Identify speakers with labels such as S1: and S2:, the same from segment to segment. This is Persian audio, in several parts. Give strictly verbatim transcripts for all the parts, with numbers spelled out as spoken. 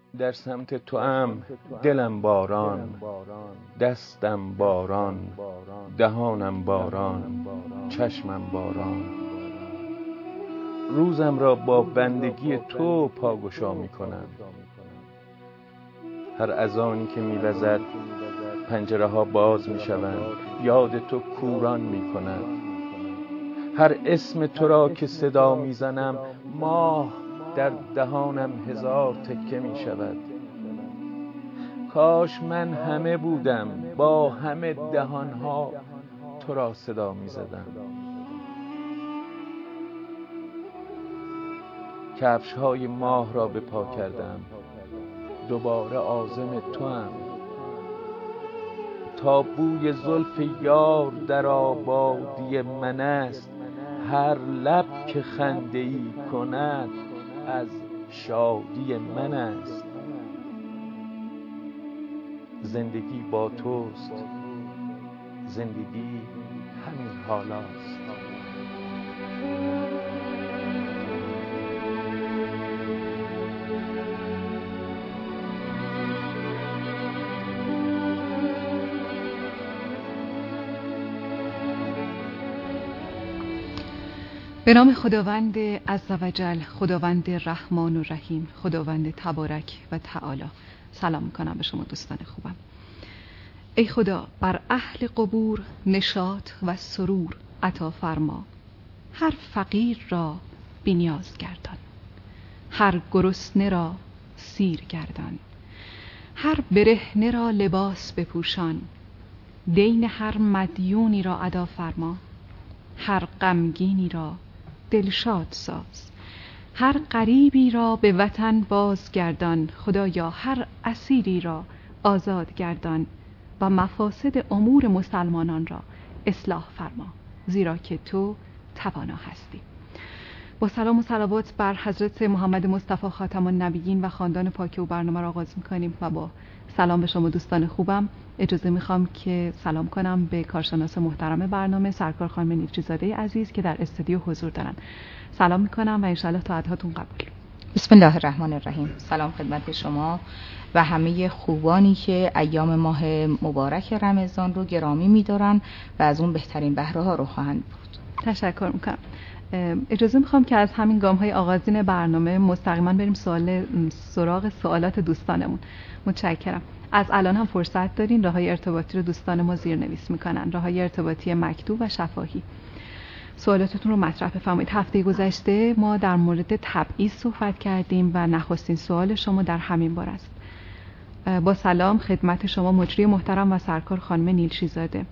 S1: در سمت تو ام دلم باران، دستم باران، دهانم باران، چشمم باران. روزم را با بندگی تو پاگشا می کنم. هر اذانی که می وزد پنجره ها باز می شوند، یاد تو کوران می کند. هر اسم تو را که صدا می زنم، ماه در دهانم هزار تکه می شود. کاش من همه بودم، با همه دهانها تو را صدا می زدم. کفش های ماه را به پا کردم، دوباره عازم تو ام. تا بوی زلف یار در آبادی من است، هر لب که خنده ای کند از شادی من است. زندگی با توست، زندگی همین حالاست.
S2: به نام خداوند عزوجل، خداوند رحمان و رحیم، خداوند تبارک و تعالی. سلام میکنم به شما دوستان خوبم. ای خدا، بر اهل قبور نشاط و سرور عطا فرما. هر فقیر را بی‌نیاز گردان، هر گرسنه را سیر گردان، هر برهنه را لباس بپوشان. دین هر مدیونی را ادا فرما، هر غمگینی را دلشاد ساز. هر غریبی را به وطن بازگردان. خدایا هر اسیری را آزاد گردان و مفاسد امور مسلمانان را اصلاح فرما، زیرا که تو توانا هستی. با سلام و صلوات بر حضرت محمد مصطفی خاتم النبیین و خاندان پاک او برنامه را آغاز می‌کنیم و با سلام به شما دوستان خوبم اجازه میخوام که سلام کنم به کارشناس محترم برنامه سرکار خانم نیلچی‌زاده عزیز که در استودیو حضور دارن. سلام میکنم و انشالله طاعتاتون قبول.
S3: بسم الله الرحمن الرحیم. سلام خدمت شما و همه خوبانی که ایام ماه مبارک رمضان رو گرامی میدارن و از اون بهترین بهره ها رو خواهند بود.
S2: تشکر میکنم. اجازه میخوام که از همین گام های آغازین برنامه مستقیما بریم سوال سراغ سوالات دوستانمون. متشکرم. از الان هم فرصت دارین. راههای ارتباطی رو دوستان ما زیرنویس میکنن، راههای ارتباطی مکتوب و شفاهی. سوالاتتون رو مطرح بفرمایید. هفته گذشته ما در مورد تبعیض صحبت کردیم و نخستین سوال شما در همین باره است. با سلام خدمت شما مجری محترم و سرکار خانم نیلچی‌زاده.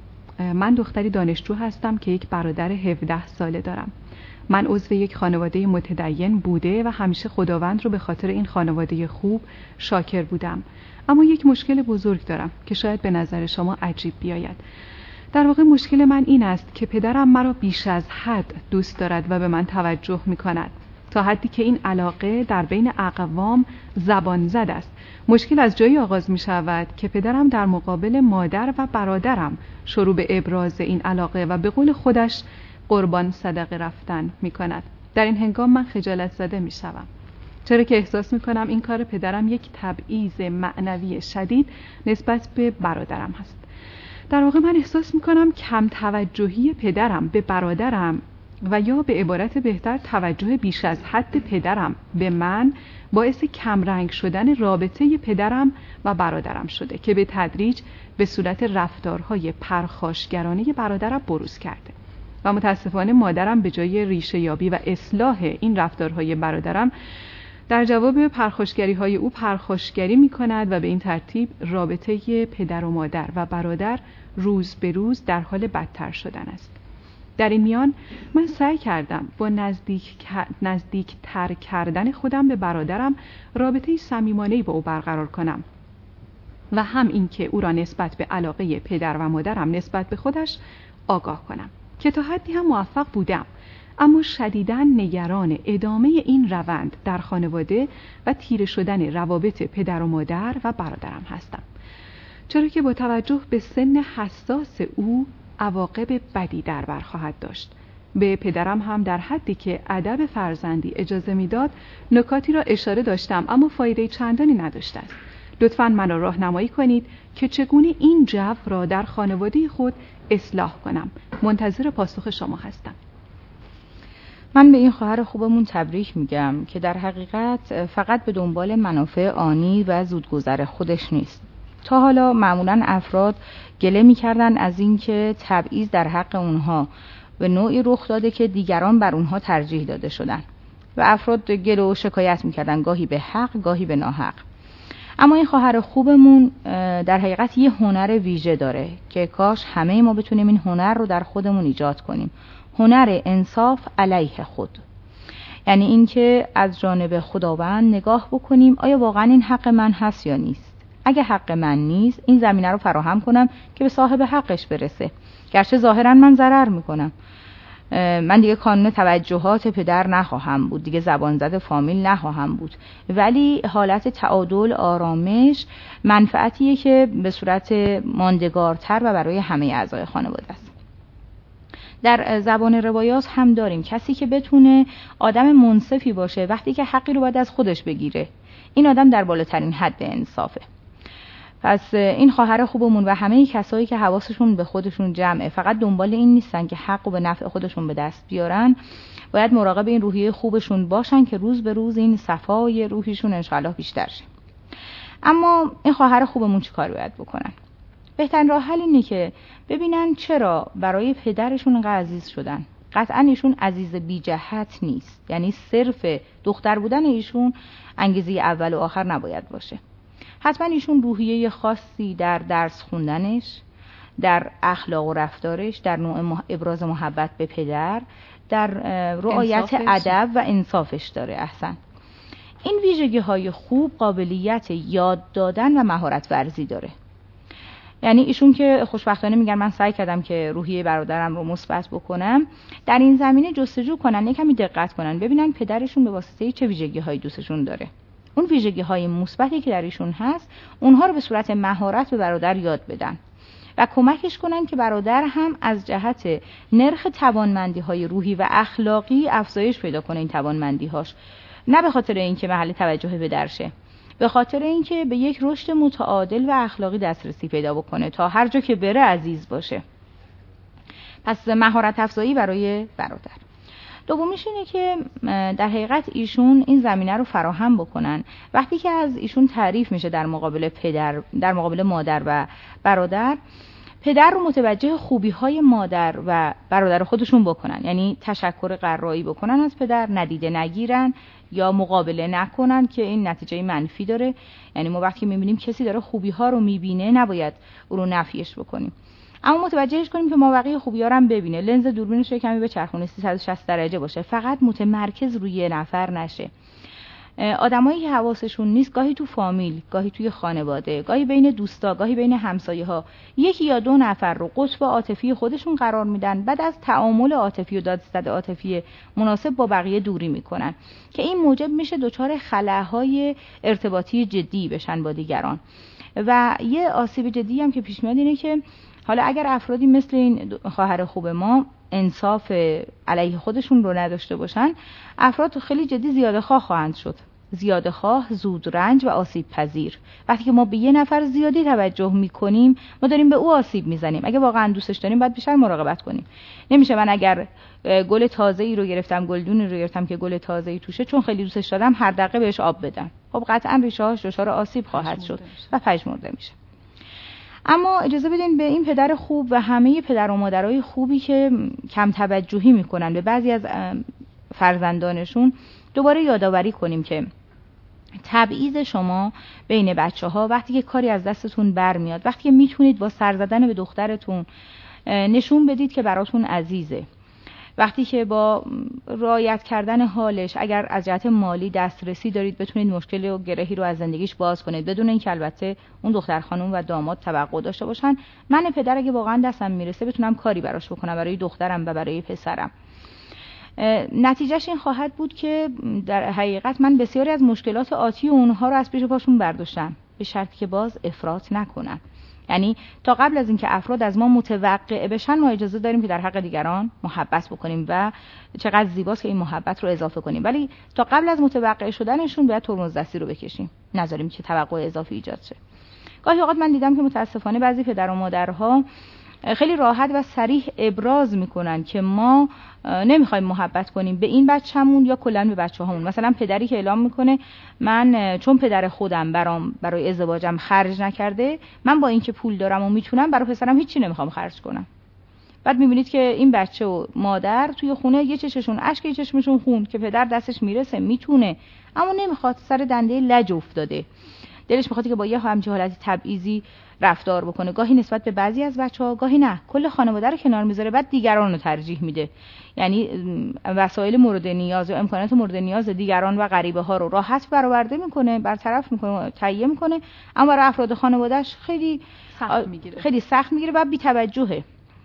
S2: من دختری دانشجو هستم که یک برادر هفده ساله دارم. من عضو یک خانواده متدین بوده و همیشه خداوند رو به خاطر این خانواده خوب شاکر بودم. اما یک مشکل بزرگ دارم که شاید به نظر شما عجیب بیاید. در واقع مشکل من این است که پدرم مرا بیش از حد دوست دارد و به من توجه می کند، تا حدی که این علاقه در بین اقوام زبان زد است. مشکل از جایی آغاز می شود که پدرم در مقابل مادر و برادرم شروع به ابراز این علاقه و به قول خودش قربان صدقه رفتن می کند. در این هنگام من خجالت زده می شوم، چرا که احساس می کنم این کار پدرم یک تبعیض معنوی شدید نسبت به برادرم هست. در واقع من احساس می کنم کم توجهی پدرم به برادرم و یا به عبارت بهتر توجه بیش از حد پدرم به من باعث کمرنگ شدن رابطه پدرم و برادرم شده که به تدریج به صورت رفتارهای پرخاشگرانه برادرم بروز کرده و متاسفانه مادرم به جای ریشه یابی و اصلاح این رفتارهای برادرم در جواب پرخاشگری های او پرخاشگری می کند و به این ترتیب رابطه پدر و مادر و برادر روز به روز در حال بدتر شدن است. در این میان من سعی کردم با نزدیک نزدیک تر کردن خودم به برادرم رابطه صمیمانه‌ای با او برقرار کنم و هم این که او را نسبت به علاقه پدر و مادرم نسبت به خودش آگاه کنم که تا حدی هم موفق بودم. اما شدیداً نگران ادامه این روند در خانواده و تیره شدن روابط پدر و مادر و برادرم هستم، چرا که با توجه به سن حساس او عواقب بدی در بر خواهد داشت. به پدرم هم در حدی که ادب فرزندی اجازه میداد نکاتی را اشاره داشتم، اما فایده چندانی نداشته است. لطفاً منو راهنمایی کنید که چگونه این جو را در خانواده خود اصلاح کنم. منتظر پاسخ شما هستم.
S3: من به این خواهر خوبمون تبریک میگم که در حقیقت فقط به دنبال منافع آنی و زودگذر خودش نیست. تا حالا معمولاً افراد گله میکردن از اینکه تبعیض در حق اونها به نوعی رخ داده که دیگران بر اونها ترجیح داده شدن و افراد گله و شکایت میکردن، گاهی به حق گاهی به ناحق. اما این خواهر خوبمون در حقیقت یه هنر ویژه داره که کاش همه ما بتونیم این هنر رو در خودمون ایجاد کنیم. هنر انصاف علیه خود، یعنی اینکه از جانب خداوند نگاه بکنیم آیا واقعا این حق من هست یا نیست. اگه حق من نیست این زمینه رو فراهم کنم که به صاحب حقش برسه، گرچه ظاهرا من ضرر میکنم. من دیگه کانون توجهات پدر نخواهم بود، دیگه زبان زد فامیل نخواهم بود، ولی حالت تعادل، آرامش، منفعتیه که به صورت ماندگارتر و برای همه اعضای خانواده است. در زبان روایات هم داریم کسی که بتونه آدم منصفی باشه وقتی که حقی رو باید از خودش بگیره، این آدم در بالاترین حد انصافه. پس این خواهر خوبمون و همه کسایی که حواسشون به خودشون جمعه، فقط دنبال این نیستن که حق رو به نفع خودشون به دست بیارن، باید مراقب این روحیه خوبشون باشن که روز به روز این صفای روحیشون انشاءالله بیشتر شه. اما این خواهر خوبمون چی کار باید بکنن؟ بهترین راه حل اینه که ببینن چرا برای پدرشون اینقدر عزیز شدن. قطعا ایشون عزیز بی جهت نیست، یعنی صرف دختر بودن ایشون انگیزه اول و آخر نباید باشه. حتما ایشون روحیه خاصی در درس خوندنش، در اخلاق و رفتارش، در نوع ابراز محبت به پدر، در رعایت ادب و انصافش داره. احسن. این ویژگی های خوب قابلیت یاد دادن و مهارت ورزی داره. یعنی ایشون که خوشبختانه میگن من سعی کردم که روحیه برادرم رو مثبت بکنم، در این زمینه جستجو کنن، یکمی دقت کنن، ببینن پدرشون به واسطه چه ویژگی هایی دوستشون داره. اون ویژگی های مثبتی که در ایشون هست اونها رو به صورت مهارت به برادر یاد بدن و کمکش کنن که برادر هم از جهت نرخ توانمندی های روحی و اخلاقی افزایش پیدا کنه. این توانمندی هاش نه به خاطر اینکه محل توجه پدر شه، به خاطر اینکه به یک رشد متعادل و اخلاقی دسترسی پیدا بکنه تا هر جا که بره عزیز باشه. پس مهارت افزایی برای برادر. دومیش اینه که در حقیقت ایشون این زمینه رو فراهم بکنن. وقتی که از ایشون تعریف میشه در مقابل پدر، در مقابل مادر و برادر، پدر رو متوجه خوبی های مادر و برادر خودشون بکنن، یعنی تشکر قرایی بکنن از پدر، ندیده نگیرن یا مقابله نکنن که این نتیجه منفی داره. یعنی ما وقتی میبینیم کسی داره خوبی ها رو میبینه نباید او رو نفیش بکنیم، اما متوجهش کنیم که مابقی خوبی ها رو هم ببینه، لنز دوربینش رو کمی به چرخونه سیصد و شصت درجه باشه، فقط متمرکز روی یه نفر نشه. آدمایی که حواسشون نیست، گاهی تو فامیل، گاهی توی خانواده، گاهی بین دوستا، گاهی بین همسایه ها، یکی یا دو نفر رو قطب عاطفی خودشون قرار میدن، بعد از تعامل عاطفی و دادستد عاطفی مناسب با بقیه دوری میکنن که این موجب میشه دچار خلاهای ارتباطی جدی بشن با دیگران. و یه آسیب جدی هم که پیش میاد اینه که حالا اگر افرادی مثل این خواهر خوب ما انصاف علیه خودشون رو نداشته باشن، افراد خیلی جدی زیاده خواه خواهند شد. زیاده خواه، زود رنج و آسیب پذیر. وقتی که ما به یه نفر زیادی توجه میکنیم، ما داریم به او آسیب میزنیم. اگه واقعا دوستش داریم باید بیشتر مراقبت کنیم. نمیشه من اگر گل تازه‌ای رو گرفتم، گلدونی رو گرفتم که گل تازه‌ای توشه، چون خیلی دوستش دارم هر دقیقه بهش آب بدم. خب قطعا ریشه‌هاش دچار آسیب خواهد شد و پژمرده میشه. اما اجازه بدین به این پدر خوب و همه پدر و مادرای خوبی که کم توجهی میکنن به بعضی از فرزندانشون دوباره یادآوری کنیم که تبعیض شما بین بچه‌ها وقتی که کاری از دستتون برمیاد، وقتی که میتونید با سر زدن به دخترتون نشون بدید که براتون عزیزه، وقتی که با رعایت کردن حالش، اگر از جهت مالی دسترسی دارید بتونید مشکلی و گرهی رو از زندگیش باز کنید، بدون اینکه البته اون دختر خانم و داماد توقع داشته باشن من پدر اگه واقعا دستم میرسه بتونم کاری براش بکنم، برای دخترم و برای پسرم. نتیجهش این خواهد بود که در حقیقت من بسیاری از مشکلات آتی اونها رو از پیش پاشون برداشتم، به شرطی که باز افراط نکنم. یعنی تا قبل از اینکه افراد از ما متوقع بشن ما اجازه داریم که در حق دیگران محبت بکنیم و چقدر زیباست که این محبت رو اضافه کنیم، ولی تا قبل از متوقع شدنشون باید ترمز دستی رو بکشیم، نذاریم که توقع اضافی ایجاد شه. گاهی اوقات من دیدم که متاسفانه بعضی پدر و مادرها خیلی راحت و صریح ابراز میکنن که ما نمیخوایم محبت کنیم به این بچه‌مون یا کلاً به بچه‌هامون. مثلا پدری که اعلام میکنه من چون پدر خودم برام برای ازدواجم خرج نکرده، من با اینکه پول دارم و میتونم برای پسرم هیچی نمیخوام خرج کنم. بعد میبینید که این بچه و مادر توی خونه یه چششون اشک یه چشمشون خون که پدر دستش میرسه میتونه اما نمیخواد، سر دنده لج افتاده، دلش میخواد که با یه همچین حالتی تبعیضی رفتار بکنه، گاهی نسبت به بعضی از بچه‌ها، گاهی نه، کل خانواده رو کنار میذاره، بعد دیگران رو ترجیح میده. یعنی وسایل مورد نیاز و امکانات مورد نیاز دیگران و غریبه ها رو راحت برآورده میکنه، برطرف میکنه، تهیه میکنه، اما برای افراد خانواده‌اش خیلی
S2: سخت میگیره
S3: خیلی سخت میگیره و بی‌توجهه.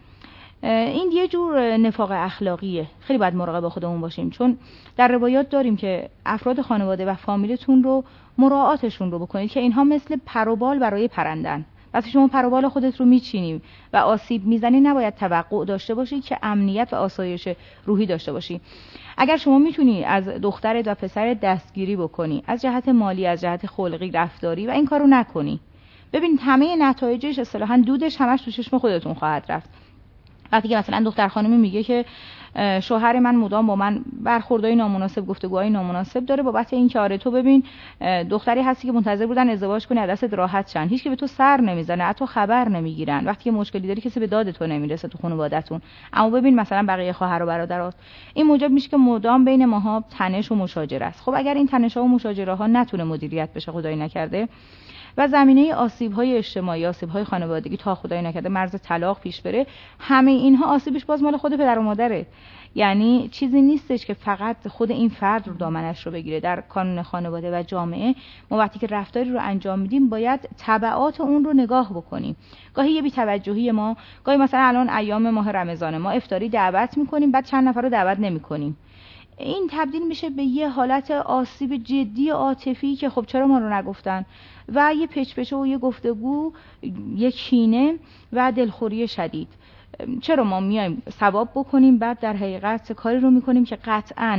S3: این یه جور نفاق اخلاقیه. خیلی باید مراقب خودمون باشیم، چون در روایات داریم که افراد خانواده و فامیلتون رو مراعاتشون رو بکنید که اینها مثل پروبال برای پرندن. وقتی شما پروبال خودت رو میچینی و آسیب میزنی نباید توقع داشته باشی که امنیت و آسایش روحی داشته باشی. اگر شما میتونی از دخترت و پسرت دستگیری بکنی از جهت مالی، از جهت خلقی، رفتاری و این کارو نکنی، ببینید همه نتایجش اصطلاحاً دودش همش تو چشم خودتون خواهد رفت. وقتی که مثلا دختر خانمی میگه که شوهر من مدام با من برخوردای نامناسب، گفتگوهای نامناسب داره، بابت این که آره تو ببین دختری هستی که منتظر بودن ازدواج کنی، از دستت راحت شن، هیچ که به تو سر نمیزنه، حتی خبر نمیگیرن، وقتی که مشکلی داری کسی به داد تو نمیرسه تو خانواده‌تون، اما ببین مثلا بقیه خواهر و برادرات. این موجب میشه که مدام بین ماها تنش و مشاجره است. خب اگر این تنش‌ها و مشاجره‌ها نتونه مدیریت بشه، خدای نکرده، و زمینه آسیب‌های اجتماعی، آسیب‌های خانوادگی تا خدای نکرده مرز طلاق پیش بره، همه اینها آسیبش باز مال خود پدر و مادره. یعنی چیزی نیستش که فقط خود این فرد رو دامنش رو بگیره. در کانون خانواده و جامعه ما وقتی که رفتاری رو انجام میدیم باید تبعات اون رو نگاه بکنیم. گاهی یه بی‌توجهی ما، گاهی مثلا الان ایام ماه رمضان ما افطاری دعوت می‌کنیم بعد چند نفر رو دعوت نمی‌کنیم، این تبدیل میشه به یه حالت آسیب جدی عاطفی که خب چرا ما رو نگفتن، و یه پچ‌پچه و یه گفتگو، یه کینه و دلخوری شدید. چرا ما میایم ثواب بکنیم بعد در حقیقت کاری رو میکنیم که قطعاً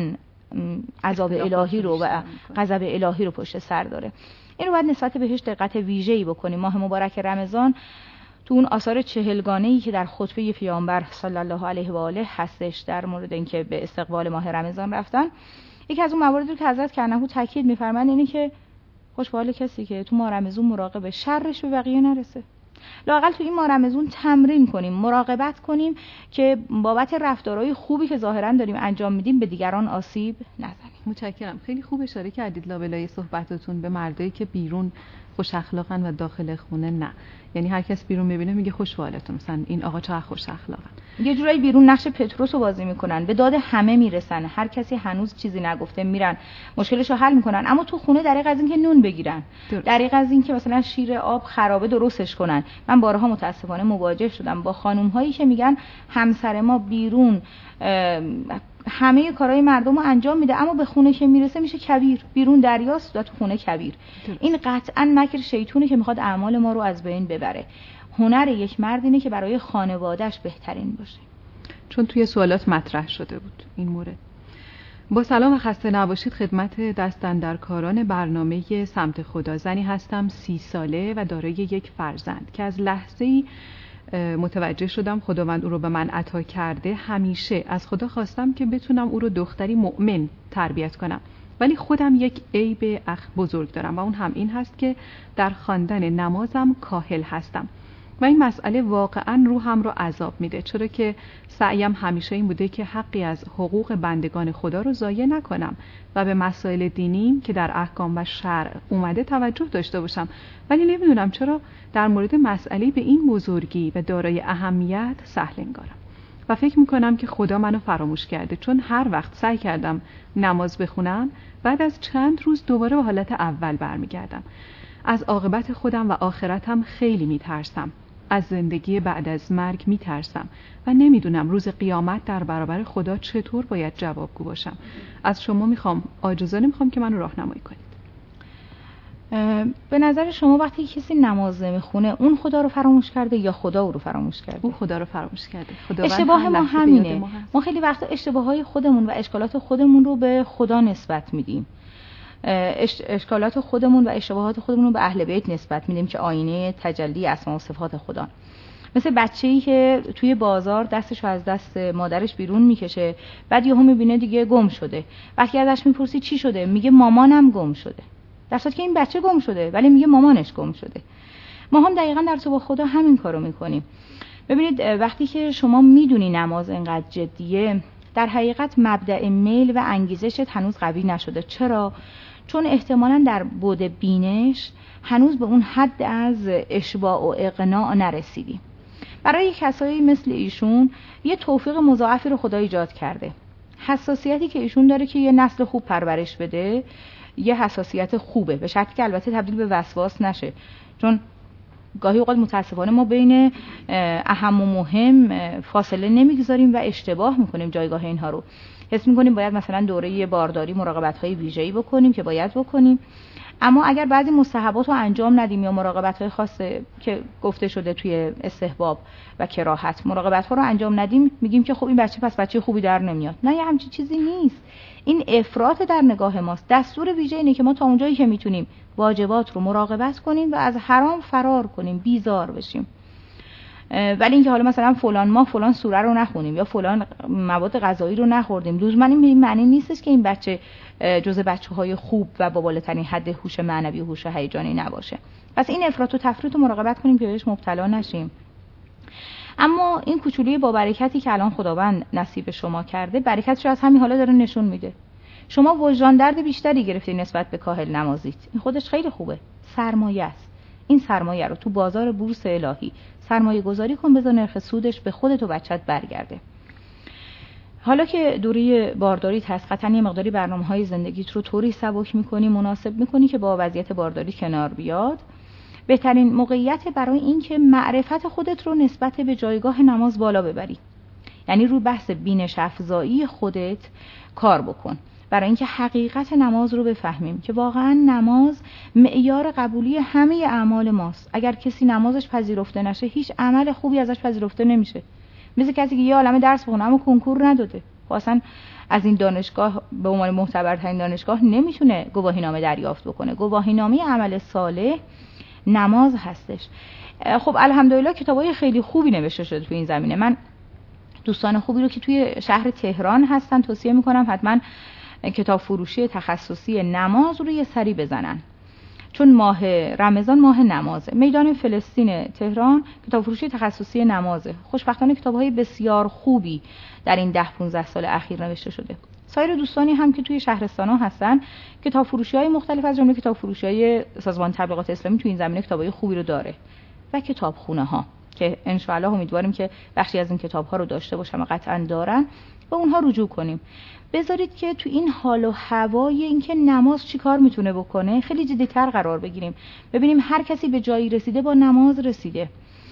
S3: عذاب الهی رو و غضب الهی رو پشت سر داره. این رو باید نسبت بهش دقت ویژه‌ای بکنیم. ماه مبارک رمضان تو اون آثار چهلگانه‌ای که در خطبه پیامبر صلی الله علیه و آله هستش در مورد اینکه به استقبال ماه رمضان رفتن، یکی از اون مواردی که حضرت کرنهو تاکید می‌فرمایند اینه که خوش به حال کسی که تو ماه رمضان مراقب شرش به بقیه نرسه. لااقل تو این ماه رمضان تمرین کنیم، مراقبت کنیم که بابت رفتارهای خوبی که ظاهراً داریم انجام میدیم به دیگران آسیب نزنیم.
S2: متشکرم. خیلی خوب اشاره کردید لابلای صحبتتون به مردایی که بیرون خوش اخلاقن و داخل خونه نه. یعنی هر کس بیرون میبینه میگه خوش به حالتون، مثلا این آقا چقدر خوش اخلاقن.
S3: یه جورایی بیرون نقش پتروس رو بازی میکنن، به داد همه میرسن، هر کسی هنوز چیزی نگفته میرن مشکلشو حل میکنن، اما تو خونه دریغ از این که نون بگیرن، دریغ از این که مثلا شیر آب خرابه درستش کنن. من بارها متاسفانه مواجه شدم با خانم هایی که میگن همسر ما بیرون همه کارهای مردم رو انجام میده اما به خونه که میرسه میشه کبیر، بیرون دریاست و تو خونه کبیر. درست. این قطعا مکر شیطونه که میخواد اعمال ما رو از بین ببره. هنر یک مرد اینه که برای خانواده‌اش بهترین باشه.
S2: چون توی سوالات مطرح شده بود این مورد. با سلام و خسته نباشید خدمت دستاندرکاران برنامه سمت خدا. زنی هستم سی ساله و دارای یک فرزند که از لحظه‌ای متوجه شدم خداوند او رو به من عطا کرده. همیشه از خدا خواستم که بتونم او رو دختری مؤمن تربیت کنم، ولی خودم یک عیب اخ بزرگ دارم و اون هم این هست که در خواندن نمازم کاهل هستم و این مسئله واقعا روحم رو عذاب میده، چرا که سعیم همیشه این بوده که حقی از حقوق بندگان خدا رو ضایع نکنم و به مسائل دینی که در احکام و شرع اومده توجه داشته باشم، ولی نمیدونم چرا در مورد مسئله به این بزرگی و دارای اهمیت سهل انگارم و فکر میکنم که خدا منو فراموش کرده، چون هر وقت سعی کردم نماز بخونم بعد از چند روز دوباره به حالت اول برمیگردم. از عاقبت خودم و آخرتم خیلی میترسم، از زندگی بعد از مرگ میترسم و نمیدونم روز قیامت در برابر خدا چطور باید جوابگو باشم. از شما میخوام، عاجزانه میخوام که منو راهنمایی کنید.
S3: به نظر شما وقتی کسی نماز نمیخونه اون خدا رو فراموش کرده یا خدا او رو فراموش کرده؟
S2: اون خدا رو فراموش کرده.
S3: اشتباه ما همینه. ما, ما خیلی وقتا اشتباههای خودمون و اشکالات خودمون رو به خدا نسبت میدیم. اش... اشکالات خودمون و اشتباهات خودمون رو به اهل بیت نسبت میدیم که آینه تجلی اسما و صفات خدا. مثل بچه‌ای که توی بازار دستشو از دست مادرش بیرون میکشه، بعد یهو میبینه دیگه گم شده. وقتی ازش میپرسی چی شده، میگه مامانم گم شده. در صورتی که این بچه گم شده ولی میگه مامانش گم شده. ما هم دقیقاً در تو با خدا همین کارو میکنیم. ببینید وقتی که شما میدونی نماز انقدر جدیه، در حقیقت مبدأ میل و انگیزشت هنوز قوی نشده. چرا؟ چون احتمالاً در بعد بینش هنوز به اون حد از اشباع و اقناع نرسیدی. برای کسایی مثل ایشون یه توفیق مضاعفی رو خدا ایجاد کرده. حساسیتی که ایشون داره که یه نسل خوب پرورش بده، یه حساسیت خوبه، به شرطی که البته تبدیل به وسواس نشه. چون گاهی اوقات متاسفانه ما بین اهم و مهم فاصله نمیگذاریم و اشتباه میکنیم جایگاه اینها رو. حس میکنیم باید مثلا دوره بارداری مراقبت‌های ویژه‌ای بکنیم که باید بکنیم، اما اگر بعضی مستحبات رو انجام ندیم یا مراقبت‌های خاصه که گفته شده توی استحباب و کراهت مراقبت‌ها رو انجام ندیم، میگیم که خب این بچه پس بچه خوبی در نمیاد. نه، یه همچین چیزی نیست. این افراط در نگاه ماست. دستور ویژه اینه که ما تا اونجایی که میتونیم واجبات رو مراقبت کنیم و از حرام فرار کنیم، بیزار بشیم. ولی اینکه حالا مثلا فلان ما فلان سوره رو نخونیم یا فلان مواد غذایی رو نخوردیم، لزوما این معنی نیستش که این بچه جزء بچه‌های خوب و با بالاترین حد هوش معنوی و هوش هیجانی نباشه. پس این افراط و تفریط رو مراقبت کنیم که بهش مبتلا نشیم. اما این کوچولوی با برکتی که الان خداوند نصیب شما کرده، برکتش رو از همین حالا داره نشون میده. شما وجدان درد بیشتری گرفتی نسبت به کاهل نمازیت. این خودش خیلی خوبه. سرمایه است. این سرمایه رو تو بازار بورس الهی سرمایه گذاری کن، بذار نرخ سودش به خودت و بچت برگرده. حالا که دوره بارداریت هست، قطعاً یه مقداری برنامه‌های زندگیت رو طوری سبک می‌کنی، مناسب می‌کنی که با وضعیت بارداری کنار بیاد. بهترین موقعیت برای این که معرفت خودت رو نسبت به جایگاه نماز بالا ببری. یعنی رو بحث بینش افزایی خودت کار بکن. برای اینکه حقیقت نماز رو بفهمیم که واقعا نماز معیار قبولی همه اعمال ماست. اگر کسی نمازش پذیرفته نشه، هیچ عمل خوبی ازش پذیرفته نمیشه. مثل کسی که یه عالمه درس بخونه اما کنکور نداده، خب اصلا از این دانشگاه به عنوان معتبرترین دانشگاه نمیتونه گواهینامه دریافت بکنه. گواهینامه عمل صالح نماز هستش. خب الحمدلله کتابای خیلی خوبی نوشته شده تو این زمینه. من دوستان خوبی رو که توی شهر تهران هستن توصیه میکنم حتما کتاب فروشی تخصصی نماز رو یه سری بزنن، چون ماه رمضان ماه نمازه. میدان فلسطین تهران کتاب فروشی تخصصی نمازه. خوشبختانه کتاب‌های بسیار خوبی در این ده پانزده سال اخیر نوشته شده. سایر دوستانی هم که توی شهرستان‌ها هستن کتاب فروشی‌های مختلف از جمله کتاب فروشی‌های سازمان تبلیغات اسلامی توی این زمینه کتاب‌های خوبی رو داره و کتابخونه‌ها که ان شاء الله امیدواریم که بخشی از این کتاب‌ها رو داشته باشم و قطعاً دارن، به اونها رجوع کنیم. بذارید که تو این حال و هوای اینکه نماز چی کار میتونه بکنه خیلی جدی‌تر قرار بگیریم. ببینیم هر کسی به جایی رسیده با نماز رسیده.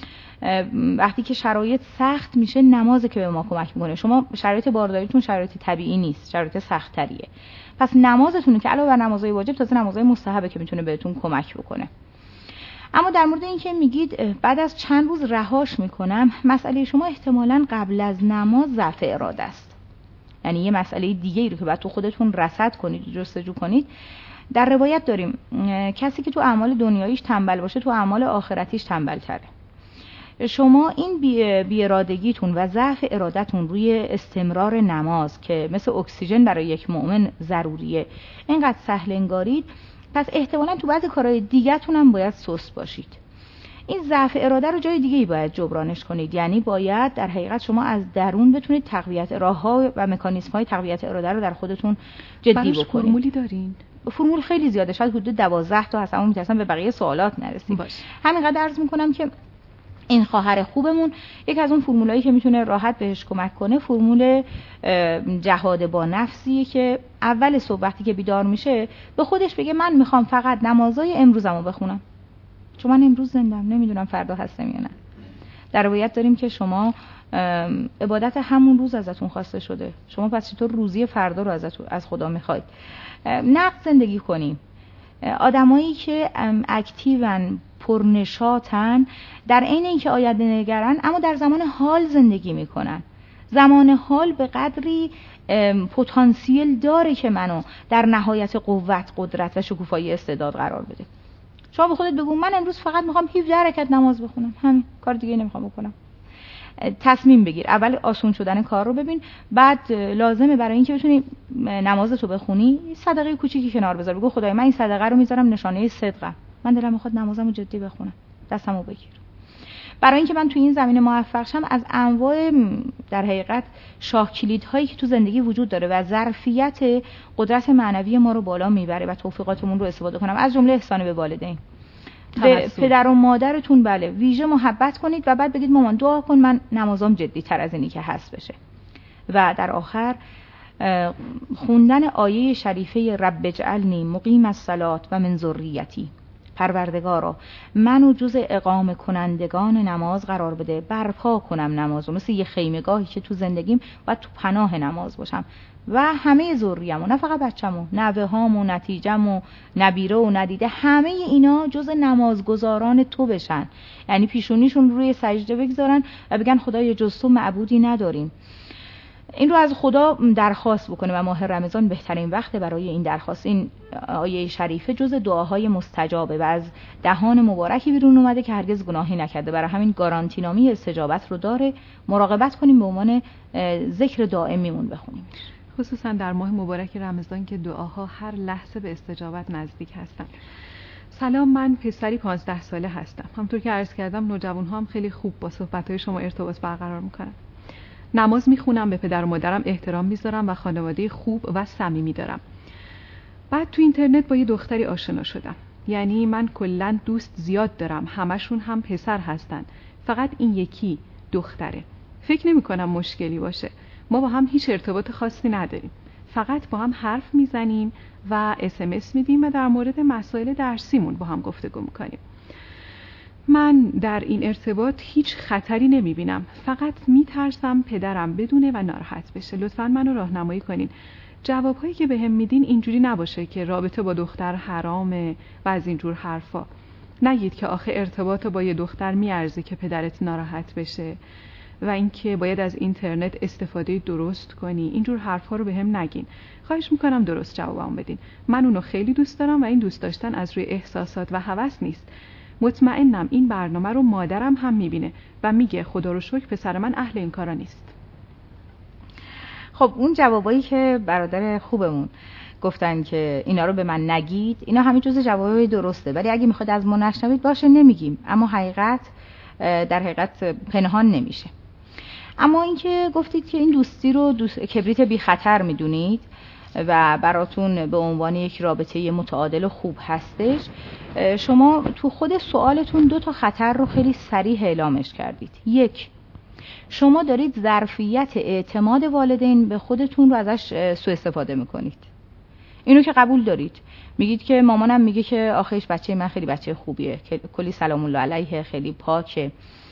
S3: وقتی که شرایط سخت میشه نمازه که به ما کمک میکنه. شما شرایط بارداریتون شرایط طبیعی نیست، شرایط سخت تریه. پس نمازتونه که علاوه بر نمازهای واجب تازه نمازهای مستحبه که میتونه بهتون کمک بکنه. اما در مورد این که میگید بعد از چند روز رهاش میکنم، مسئله شما احتمالاً قبل از نماز ضعف اراده است. یعنی یه مسئله دیگه ای رو که باید تو خودتون رصد کنید و جستجو کنید. در روایت داریم کسی که تو اعمال دنیاییش تنبل باشه تو اعمال آخرتیش تنبل تره. شما این بی, بی ارادگیتون و ضعف ارادتون روی استمرار نماز که مثل اکسیژن برای یک مؤمن ضروریه اینقدر سهل انگارید، پس احتمالاً تو بعضی کارهای دیگه‌تون هم باید سست باشید. این ضعف اراده رو جای دیگه‌ای باید جبرانش کنید. یعنی باید در حقیقت شما از درون بتونید تقویت راه‌ها و مکانیزم‌های تقویت اراده رو در خودتون جدی بکنید.
S2: فرمولی دارین؟
S3: فرمول خیلی زیاده، شاید حدود دوازده تا هست، اما می‌تونم به بقیه سوالات نرسیم. همینقدر عرض می‌کنم که این خواهر خوبمون یک از اون فرمولایی که میتونه راحت بهش کمک کنه فرمول جهاد با نفسیه که اول صبح وقتی که بیدار میشه به خودش بگه من میخوام فقط نمازای امروزمو بخونم، چون من امروز زندم، نمیدونم فردا هستم یا نه. در روایت داریم که شما عبادت همون روز ازتون خواسته شده، شما پس چطور روزی فردا رو ازتون از خدا میخواید؟ نقد زندگی کنیم. آدمایی که اکتیون، پرنشاطن، در عین اینکه آینده نگرن اما در زمان حال زندگی میکنن. زمان حال به قدری پتانسیل داره که منو در نهایت قوت، قدرت و شکوفایی استعداد قرار بده. شما به خودت بگو من امروز فقط میخوام هفده رکعت نماز بخونم، همین، کار دیگه نمیخوام بکنم. تصمیم بگیر. اول آسون شدن کار رو ببین، بعد لازمه برای اینکه بتونی نمازتو بخونی صدقه کوچیکی کنار بذار. بگو خدای من این صدقه رو میذارم نشانه صدقه، من دلم میخواد نمازمو جدی بخونم، دستمو بگیر. برای اینکه من تو این زمینه موفق شم از انواع در حقیقت شاه کلیدهایی که تو زندگی وجود داره و ظرفیت قدرت معنوی ما رو بالا میبره و توفیقاتمون رو استفاده کنم، از جمله احسان به والدین. به پدر و مادرتون بله ویژه محبت کنید و بعد بگید مامان دعا کن من نمازم جدی تر از اینی که هست بشه. و در آخر خوندن آیه شریفه رب اجعلنی مقیم الصلاة و من ذریتی، پروردگارا منو جز اقامه کنندگان نماز قرار بده، برپا کنم نمازو، مثل یه خیمگاهی که تو زندگیم و تو پناه نماز باشم و همه ذریه‌مو، نه فقط بچه‌مو، نوه‌هامو، نتیجه‌مو، نبیره و ندیده، همه اینا جز نمازگزاران تو بشن. یعنی پیشونیشون روی سجده بگذارن و بگن خدایا جز تو معبودی نداریم. این رو از خدا درخواست بکنه و ماه رمضان بهترین وقت برای این درخواست. این آیه شریفه جز دعاهای مستجابه و از دهان مبارکی بیرون اومده که هرگز گناهی نکرده، برای همین گارانتینامی استجابت رو داره. مراقبت کنیم به عنوان ذکر دائمیمون بخونیم،
S2: خصوصا در ماه مبارک رمضان که دعاها هر لحظه به استجابت نزدیک هستن. سلام، من پسری پانزده ساله هستم. همونطور که عرض کردم نوجوان‌ها هم خیلی خوب با صحبت‌های شما ارتباط برقرار می‌کنن. نماز میخونم، به پدر و مادرم احترام میذارم و خانواده خوب و صمیمی دارم. بعد تو اینترنت با یه دختری آشنا شدم. یعنی من کلاً دوست زیاد دارم، همشون هم پسر هستن، فقط این یکی دختره. فکر نمی کنم مشکلی باشه. ما با هم هیچ ارتباط خاصی نداریم، فقط با هم حرف میزنیم و اس ام اس میدیم و در مورد مسائل درسیمون با هم گفتگو میکنیم. من در این ارتباط هیچ خطری نمیبینم، فقط میترسم پدرم بدونه و ناراحت بشه. لطفاً منو راهنمایی کنین. جوابهایی که بهم میدین اینجوری نباشه که رابطه با دختر حرامه و از اینجور حرفا. نگید که آخه ارتباط با یه دختر میارزه که پدرت ناراحت بشه و اینکه باید از اینترنت استفاده درست کنی. اینجور حرفا رو بهم نگین. خواهش میکنم درست جوابم بدین. من اونو خیلی دوست دارم و این دوست داشتن از روی احساسات و هوس نیست. مطمئنم این برنامه رو مادرم هم میبینه و میگه خدا رو شکر پسر من اهل این کارا نیست.
S3: خب اون جوابایی که برادر خوبمون گفتن که اینا رو به من نگید، اینا همین جزء جوابای درسته، ولی اگه میخواد از ما نشنوید باشه نمیگیم، اما حقیقت در حقیقت پنهان نمیشه. اما اینکه گفتید که این دوستی رو دوست... کبریت بی خطر میدونید و براتون به عنوان یک رابطه متعادل و خوب هستش، شما تو خود سوالتون دو تا خطر رو خیلی صریح اعلامش کردید. یک، شما دارید ظرفیت اعتماد والدین به خودتون رو ازش سوء استفاده میکنید. اینو که قبول دارید، میگید که مامانم میگه که آخیش بچه من خیلی بچه خوبیه، که کلی سلام الله علیه، خیلی پاکه.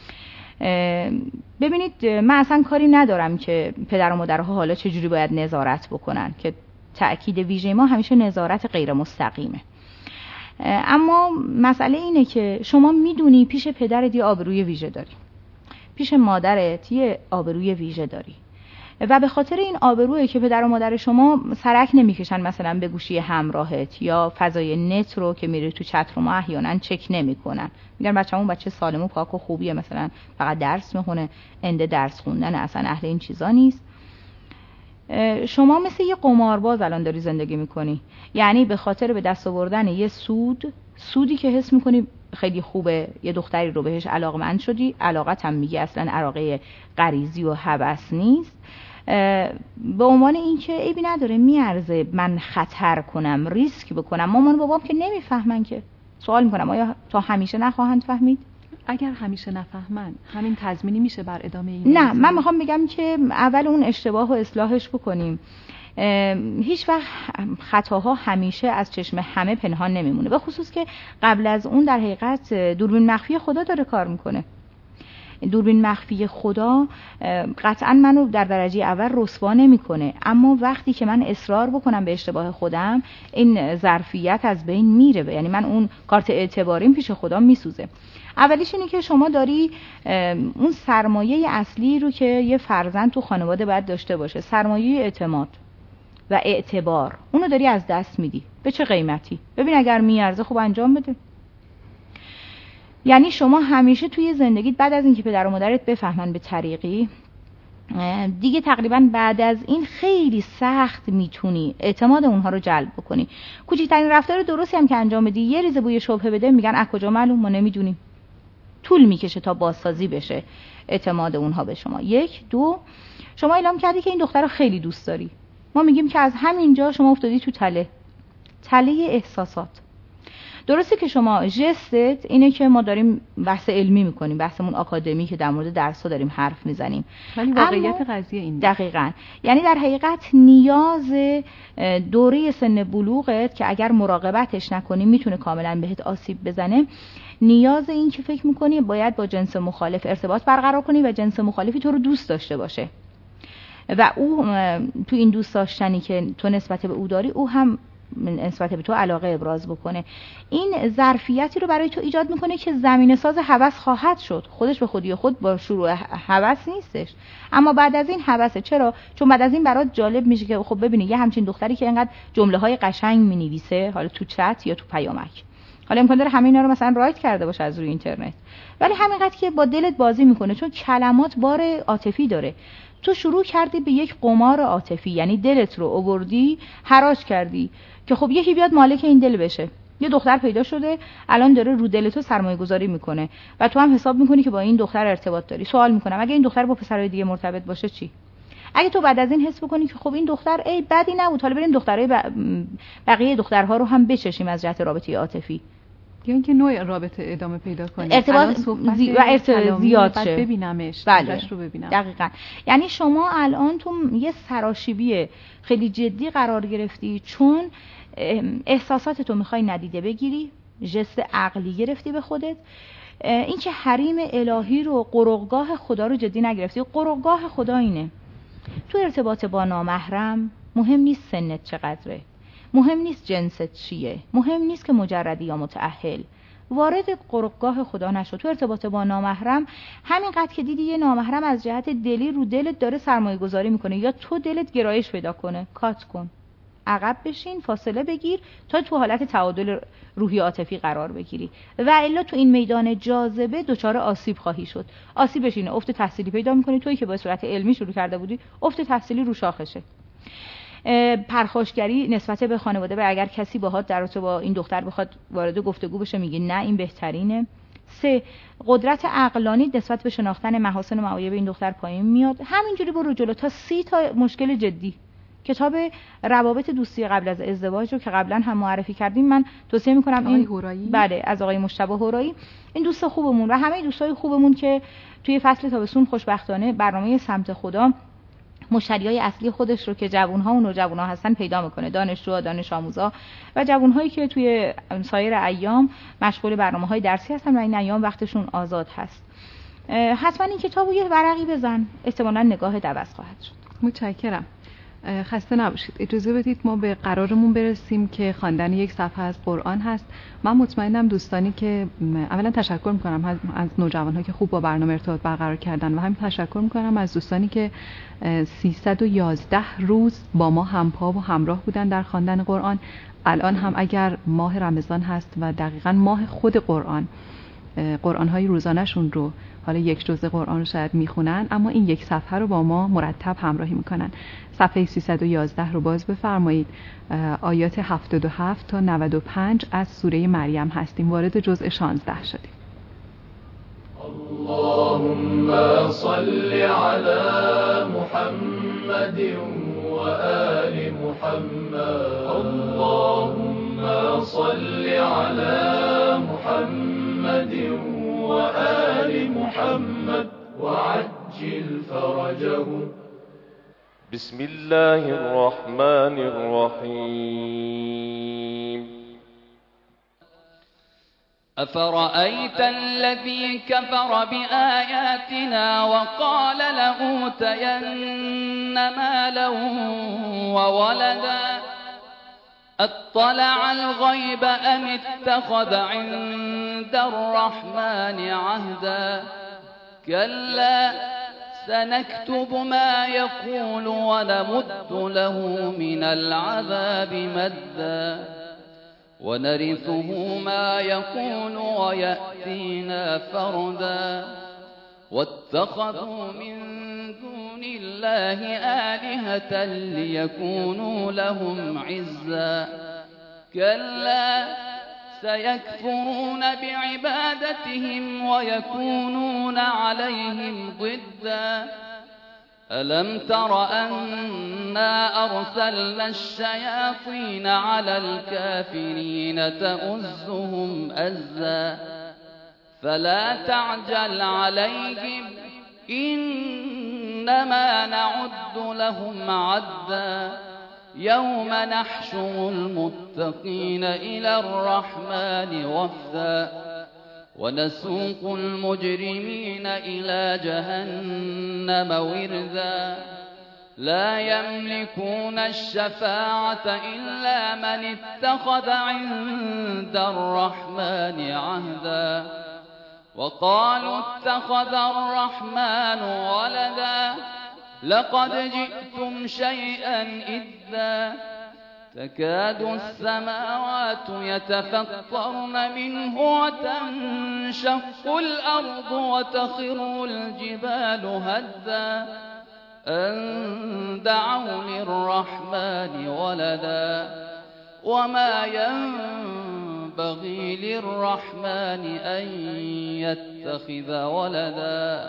S3: ببینید من اصلا کاری ندارم که پدر و مادرها حالا چجوری باید نظارت بکنن، که تأکید ویژه ما همیشه نظارت غیر مستقیمه. اما مسئله اینه که شما میدونی پیش پدرت یه آبروی ویژه داری، پیش مادرت یه آبروی ویژه داری و به خاطر این آبرویی که پدر و مادر شما سرک نمیکشن مثلا به گوشی همراهت یا فضای نت رو که میری تو چت روم احیانا چک نمیکنن، میگن بچه‌مون بچه سالم و پاک و خوبیه، مثلا فقط درس میخونه، انده درس خوندن، اصلا اهل این چیزا نیست. شما مثل یه قمارباز الان داری زندگی میکنی، یعنی به خاطر به دست آوردن یه سود، سودی که حس میکنی خیلی خوبه، یه دختری رو بهش علاقمند شدی، علاقت هم میگه اصلا علاقه غریزی و هوس نیست، به عنوان این که عیبی نداره، میارزه من خطر کنم، ریسک بکنم. مامان بابام که نمیفهمن، که سوال میکنم آیا تا همیشه نخواهند فهمید؟
S2: اگر همیشه نفهمن همین تضمینی میشه بر ادامه این؟
S3: نه، من میخوام بگم که اول اون اشتباه رو اصلاحش بکنیم. هیچ وقت خطاها همیشه از چشم همه پنهان نمیمونه، به خصوص که قبل از اون در حقیقت دوربین مخفی خدا داره کار میکنه. دوربین مخفی خدا قطعا منو در درجه اول رسوا نمیکنه، اما وقتی که من اصرار بکنم به اشتباه خودم این ظرفیت از بین میره، یعنی من اون کارت اعتباریم پیش خدا میسوزه. اولیش اینه که شما داری اون سرمایه اصلی رو که یه فرزند تو خانواده باید داشته باشه، سرمایه اعتماد و اعتبار، اونو داری از دست میدی. به چه قیمتی؟ ببین اگر میارزه خوب انجام بده. یعنی شما همیشه توی زندگیت بعد از اینکه پدر و مادرت بفهمن به طریقی، دیگه تقریبا بعد از این خیلی سخت میتونی اعتماد اونها رو جلب بکنی. کوچکترین رفتار درستی هم که انجام بدی، یه ریزه بوی شبهه بده، میگن از کجا معلوم؟ ما نمیدونیم. طول میکشه تا بازسازی بشه اعتماد اونها به شما. یک. دو، شما اعلام کردی که این دختر رو خیلی دوست داری. ما میگیم که از همینجا شما افتادی تو تله تله احساسات. درسته که شما جستت اینه که ما داریم بحث علمی میکنیم، بحثمون آکادمی که در مورد درس‌ها داریم حرف میزنیم،
S2: ولی واقعیت قضیه این
S3: دقیقاً، یعنی در حقیقت نیاز دوره سن بلوغت که اگر مراقبتش نکنی میتونه کاملا بهت آسیب بزنه، نیاز این که فکر میکنی باید با جنس مخالف ارتباط برقرار کنی و جنس مخالفی تو رو دوست داشته باشه و او تو این دوست داشتنی که تو نسبت به او داری او هم نسبت به تو علاقه ابراز بکنه. این ظرفیتی رو برای تو ایجاد میکنه که زمینه ساز هوس خواهد شد. خودش به خودی خود با شروع هوس نیستش، اما بعد از این هوسه. چرا؟ چون بعد از این برات جالب میشه که خب ببینی یه همچین دختری که اینقدر جمله های قشنگ مینویسه، حالا تو چت یا تو پیامک، حالا امکان داره همه اینا رو مثلا رایت کرده باشه از روی اینترنت، ولی همینقدر که با دلت بازی میکنه، چون کلمات بار عاطفی داره. تو شروع کردی به یک قمار عاطفی، یعنی دلت رو آوردی حراج کردی که خب یکی بیاد مالک این دل بشه. یه دختر پیدا شده الان داره رو دل تو سرمایه گذاری میکنه و تو هم حساب میکنی که با این دختر ارتباط داری. سوال میکنم اگه این دختر با پسرای دیگه مرتبط باشه چی؟ اگه تو بعد از این حس بکنی که خب این دختر ای بدی نبود، حالا بریم دخترای بقیه دخترها رو هم بچشیم از جهت رابطه عاطفی،
S2: یا اینکه نوع رابطه ادامه پیدا کنه،
S3: ارتباط زی... و ارتباط زیاد شه،
S2: ببینمش،
S3: بله.
S2: رو ببینم.
S3: دقیقاً. یعنی شما الان تو یه سراشیبی خیلی جدی قرار گرفتی، چون احساسات تو میخوای ندیده بگیری، جست عقلی گرفتی به خودت، این که حریم الهی رو، قرقگاه خدا رو جدی نگرفتی. قرقگاه خدا اینه تو ارتباط با نامحرم مهم نیست سنت چقدره، مهم نیست جنست چیه، مهم نیست که مجردی یا متأهل، وارد قرقگاه خدا نشو. تو ارتباط با نامحرم همینقدر که دیدی یه نامحرم از جهت دلی رو دلت داره سرمایه گذاری میکنه یا تو دلت گرایش پیدا کنه، کات کن، عقب بشین، فاصله بگیر تا تو حالت تعادل روحی عاطفی قرار بگیری، و الا تو این میدان جاذبه دچار آسیب خواهی شد. آسیبش اینه افت تحصیلی پیدا میکنی، تویی که با صورت علمی شروع کرده بودی افت تحصیلی رو شاخشه. پرخاشگری نسبت به خانواده، و اگر کسی باهات در رابطه با این دختر بخواد وارد گفتگو بشه میگی نه این بهترینه. سه، قدرت عقلانی نسبت به شناختن محاسن و معایب این دختر پایین میاد. همینجوری برو جلو تا سی تا مشکل جدی. کتاب روابط دوستی قبل از ازدواج رو که قبلا هم معرفی کردیم من توصیه میکنم، این هورایی. بله، از آقای مجتبی هورایی. این دوست خوبمون و همه دوستای خوبمون که توی فصل تابستون خوشبختانه برنامه سمت خدا مشتریای اصلی خودش رو که جوان‌ها و نوجوان‌ها هستن پیدا میکنه، دانشجوها، دانش آموزا و جوان‌هایی که توی سایر ایام مشغول برنامه‌های درسی هستن و این ایام وقتشون آزاد هست. حتما این کتابو یه ورقی بزن، احتمالاً نگاهت عوض خواهد شد.
S2: متشکرم. خسته نباشید. اجازه بدید ما به قرارمون برسیم که خواندن یک صفحه از قرآن هست. من مطمئنم دوستانی که اولا تشکر میکنم از نوجوان‌ها که خوب با برنامه ارتباط برقرار کردن و همین تشکر میکنم از دوستانی که سیصد و یازده روز با ما همپا و همراه بودن در خواندن قرآن. الان هم اگر ماه رمضان هست و دقیقاً ماه خود قرآن، قرآن‌های روزانه‌شون رو، حالا یک جزء قرآن رو شاید میخونن اما این یک صفحه رو با ما مرتب همراهی میکنن. صفحه سیصد و یازده رو باز بفرمایید. آیات هفتاد و هفت تا نود و پنج از سوره مریم هستیم. وارد جزء شانزده شدیم.
S4: اللهم صل علی محمد و آل محمد. اللهم صل علی محمد و آل محمد وعجل فرجهم.
S5: بسم الله الرحمن الرحیم.
S6: أفرأيت الذي كفر بآياتنا وقال لأوتين مالا وولدا أطلع الغيب أم اتخذ عند الرحمن عهدا كلا سنكتب ما يقول ونمد له من العذاب مدا ونرثه ما يقول ويأتينا فردا واتخذوا من دون الله آلهة ليكونوا لهم عزا كلا سيكفرون بعبادتهم ويكونون عليهم ضدا ألم تر أنا أرسلنا الشياطين على الكافرين تؤزهم أزا فلا تعجل عليهم إنما نعد لهم عدا يوم نحشر المتقين إلى الرحمن وفدا ونسوق المجرمين إلى جهنم وردا لا يملكون الشفاعة إلا من اتخذ عند الرحمن عهدا وقالوا اتخذ الرحمن ولدا لقد جئتم شيئا إدا تكاد السماوات يتفطرن منه وتنشق الأرض وتخر الجبال هدا أن دعوا للرحمن ولدا وما ينبغي للرحمن أن يتخذ ولدا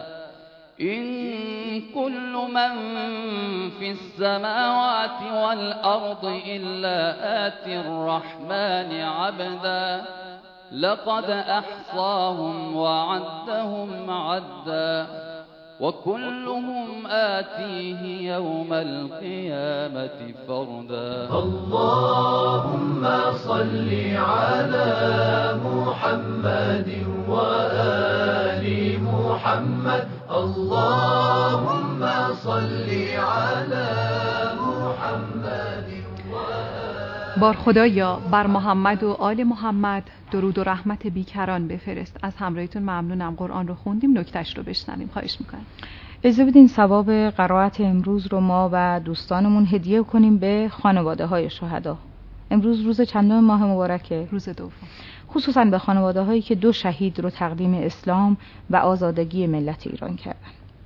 S6: إن كل من في السماوات والأرض إلا آتي الرحمن عبدا لقد أحصاهم وعدهم عدا وكلهم آتيه يوم القيامة فردا
S4: اللهم صل على محمد وآل محمد اللهم صل على محمد
S2: بار خدایا بر محمد و آل محمد درود و رحمت بیکران بفرست. از همراهیتون ممنونم. قرآن رو خوندیم، نکتهش رو بشنویم. خواهش میکنم.
S3: اجازه بدین ثواب قرائت امروز رو ما و دوستانمون هدیه کنیم به خانواده های شهدا. امروز روز چندم ماه مبارکه؟
S2: روز دوم.
S3: خصوصا به خانواده هایی که دو شهید رو تقدیم اسلام و آزادگی ملت ایران کردن.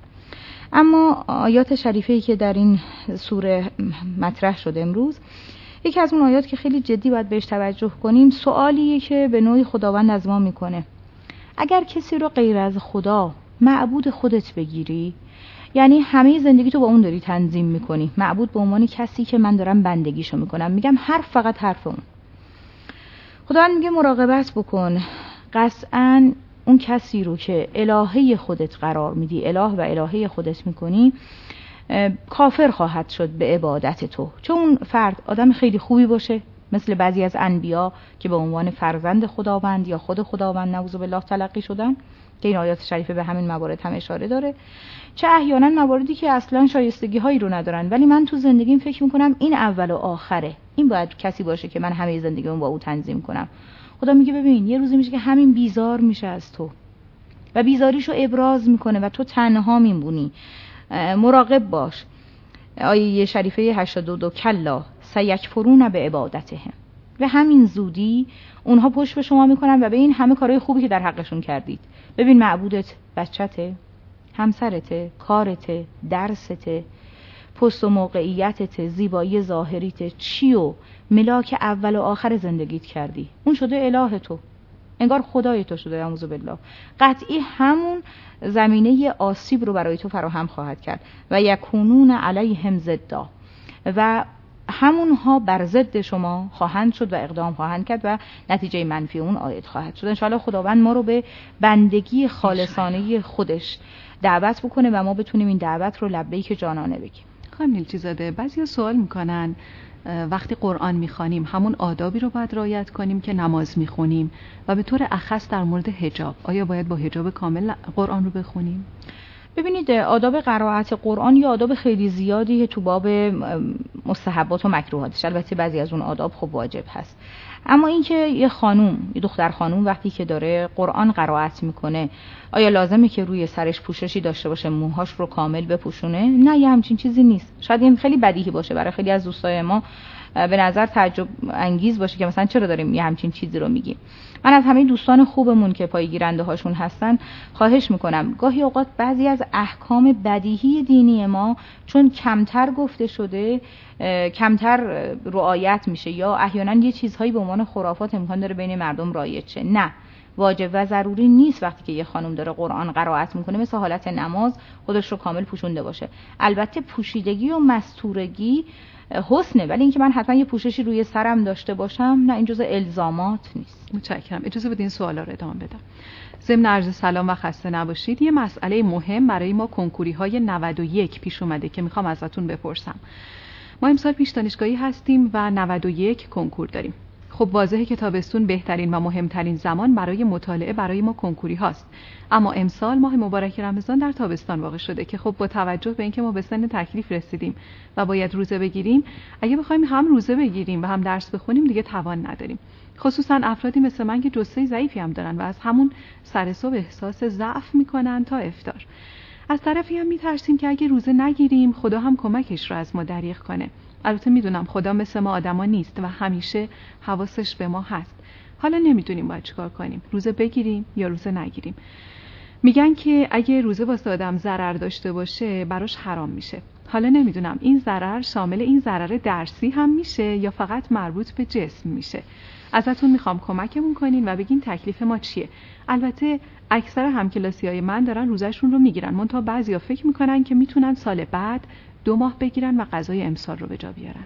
S3: اما آیات شریفه‌ای که در این سوره مطرح شده امروز، یکی از اون آیات که خیلی جدی باید بهش توجه کنیم، سوالیه که به نوعی خداوند از ما میکنه. اگر کسی رو غیر از خدا معبود خودت بگیری، یعنی همه زندگی تو با اون داری تنظیم میکنی. معبود به عنوان کسی که من دارم بندگیشو میکنم، میگم حرف فقط حرف اون. خداوند میگه مراقبت بکن، قطعاً اون کسی رو که الهه خودت قرار میدی، اله و الهه خودت میکنی، کافر خواهد شد به عبادت تو. چون اون فرد آدم خیلی خوبی باشه، مثل بعضی از انبیا که به عنوان فرزند خداوند یا خود خداوند نعوذ بالله تلقی شدن، که این آیات شریفه به همین موارد هم اشاره داره، چه احیانا مواردی که اصلا شایستگی هایی رو ندارن، ولی من تو زندگیم فکر میکنم این اول و آخره، این باید کسی باشه که من همه زندگیمو با او تنظیم کنم. خدا میگه ببین یه روزی میشه که همین بیزار میشه از تو و بیزاریشو ابراز میکنه و تو تنها میمونی. مراقب باش. آیه شریفه هشتاد و دو کلا سیکفرون به عبادتهم، و همین زودی اونها پشت به شما میکنن و به این همه کارهای خوبی که در حقشون کردید. ببین معبودت بچته، همسرته، کارته، درسته، پست و موقعیتت، زیبایی ظاهریت، چی و ملاک اول و آخر زندگیت کردی، اون شده اله تو، انگار خدای تو شده. اعوذ بالله. قطعی همون زمینه آسیب رو برای تو فراهم خواهد کرد. و یکونون علیهم ضدا، و همونها بر ضد شما خواهند شد و اقدام خواهند کرد و نتیجه منفی اون عاید خواهد شد. انشاءالله خداوند ما رو به بندگی خالصانه خودش دعوت بکنه و ما بتونیم این دعوت رو لبیک جانانه بگیم.
S2: خانم نیلچی زاده، بعضیا سوال میکنن وقتی قرآن میخوانیم همون آدابی رو باید رعایت کنیم که نماز میخونیم؟ و به طور اخص در مورد حجاب، آیا باید با حجاب کامل قرآن رو بخونیم؟
S3: ببینید، آداب قرائت قرآن یا آداب خیلی زیادی تو باب مستحبات و مکروهاتش، البته بعضی از اون آداب خب واجب هست. اما اینکه یه خانوم، یه دختر خانوم وقتی که داره قرآن قرائت میکنه، آیا لازمه که روی سرش پوششی داشته باشه، موهاش رو کامل بپوشونه؟ نه، یه همچین چیزی نیست. شاید این خیلی بدیهی باشه برای خیلی از دوستای ما، به نظر تعجب انگیز باشه که مثلا چرا داریم یه همچین چیزی رو میگیم. من از همه دوستان خوبمون که پایگیرنده هاشون هستن خواهش میکنم، گاهی اوقات بعضی از احکام بدیهی دینی ما چون کمتر گفته شده کمتر رعایت میشه، یا احیانا یه چیزهایی به عنوان خرافات امکان داره بین مردم رایج شه. نه، واجب و ضروری نیست وقتی که یه خانم داره قرآن قرائت میکنه مثل حالت نماز خودش رو کامل پوشونده باشه. البته پوشیدگی و مستورگی حسنه، ولی اینکه من حتما یه پوششی روی سرم داشته باشم، نه، این جزء الزامات نیست.
S2: متشکرم. اجازه بدین سوالا رو ادامه بدم. ضمن عرض سلام و خسته نباشید، یه مسئله مهم برای ما کنکوری های نود و یک پیش اومده که میخوام ازتون بپرسم. ما امسال پیش دانشگاهی هستیم و نود و یک کنکور داریم. خب واضحه که تابستون بهترین و مهمترین زمان برای مطالعه برای ما کنکوری هاست، اما امسال ماه مبارک رمضان در تابستان واقع شده که خب با توجه به اینکه ما به سن تکلیف رسیدیم و باید روزه بگیریم، اگه بخوایم هم روزه بگیریم و هم درس بخونیم دیگه توان نداریم. خصوصا افرادی مثل من که جثه ضعیفی هم دارن و از همون سر صبح احساس ضعف میکنن تا افطار. از طرفی هم میترسیم که اگه روزه نگیریم خدا هم کمکش رو از ما دریغ کنه. البته میدونم خدا مثل ما آدما نیست و همیشه حواسش به ما هست. حالا نمیدونیم باید چیکار کنیم، روزه بگیریم یا روزه نگیریم. میگن که اگه روزه واسه آدم ضرر داشته باشه براش حرام میشه. حالا نمیدونم این ضرر شامل این ضرر درسی هم میشه یا فقط مربوط به جسم میشه. ازتون میخوام کمکمون کنین و بگین تکلیف ما چیه. البته اکثر همکلاسیای من دارن روزهشون رو میگیرن، منتها بعضیا فکر میکنن که میتونن سال بعد دو ماه بگیرن و قضای امسال رو به جا بیارن.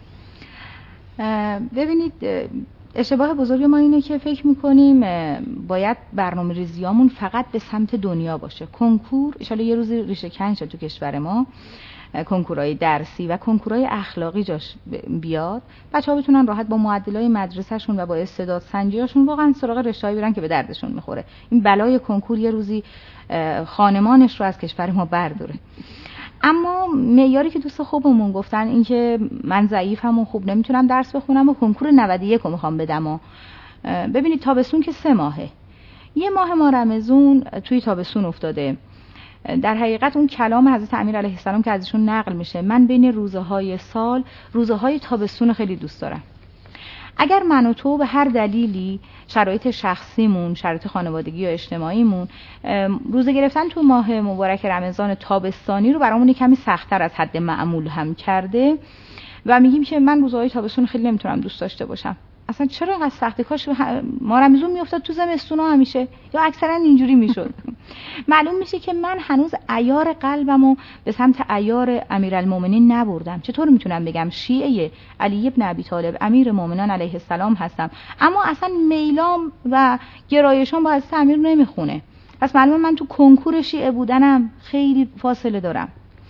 S3: ببینید، اشتباه بزرگ ما اینه که فکر میکنیم باید برنامه ریزیامون فقط به سمت دنیا باشه. کنکور انشالله یه روزی ریشه کن شه تو کشور ما، کنکورهای درسی و کنکورهای اخلاقی جاش بیاد، بچه‌ها بتونن راحت با معدلای مدرسه‌شون و با استعداد سنجی‌هاشون واقعا سراغ رشته‌ای برن که به دردشون میخوره. این بلای کنکور یه روزی خانمانش رو از کشور ما برداره. اما معیاری که دوست خوبمون گفتن این که من ضعیفم و خوب نمیتونم درس بخونم و کنکور نود و یک رو میخوام بدم. و ببینید تابستون که سه ماهه، یه ماه ما رمضان توی تابستون افتاده. در حقیقت اون کلام حضرت امیر علیه السلام که ازشون نقل میشه، من بین روزه های سال روزه های تابستون خیلی دوست دارم. اگر من و تو به هر دلیلی شرایط شخصیمون، شرایط خانوادگی یا اجتماعیمون روزه گرفتن تو ماه مبارک رمضان تابستانی رو برامون کمی سخت‌تر از حد معمول هم کرده و میگیم که من روزهای تابستون خیلی نمیتونم دوست داشته باشم، اصلا چرا اینقدر سخته، کاش ما رمضان میافتاد تو زمستونا همیشه، یا اکثرا اینجوری میشد. معلوم میشه که من هنوز عیار قلبمو به سمت عیار امیرالمومنین نبردم. چطور میتونم بگم شیعه علی ابن ابی طالب امیر مومنان علیه السلام هستم اما اصلا میلام و گرایشام با حضرت امیر نمیخونه؟ پس معلومه من تو کنکور شیعه بودنم خیلی فاصله دارم.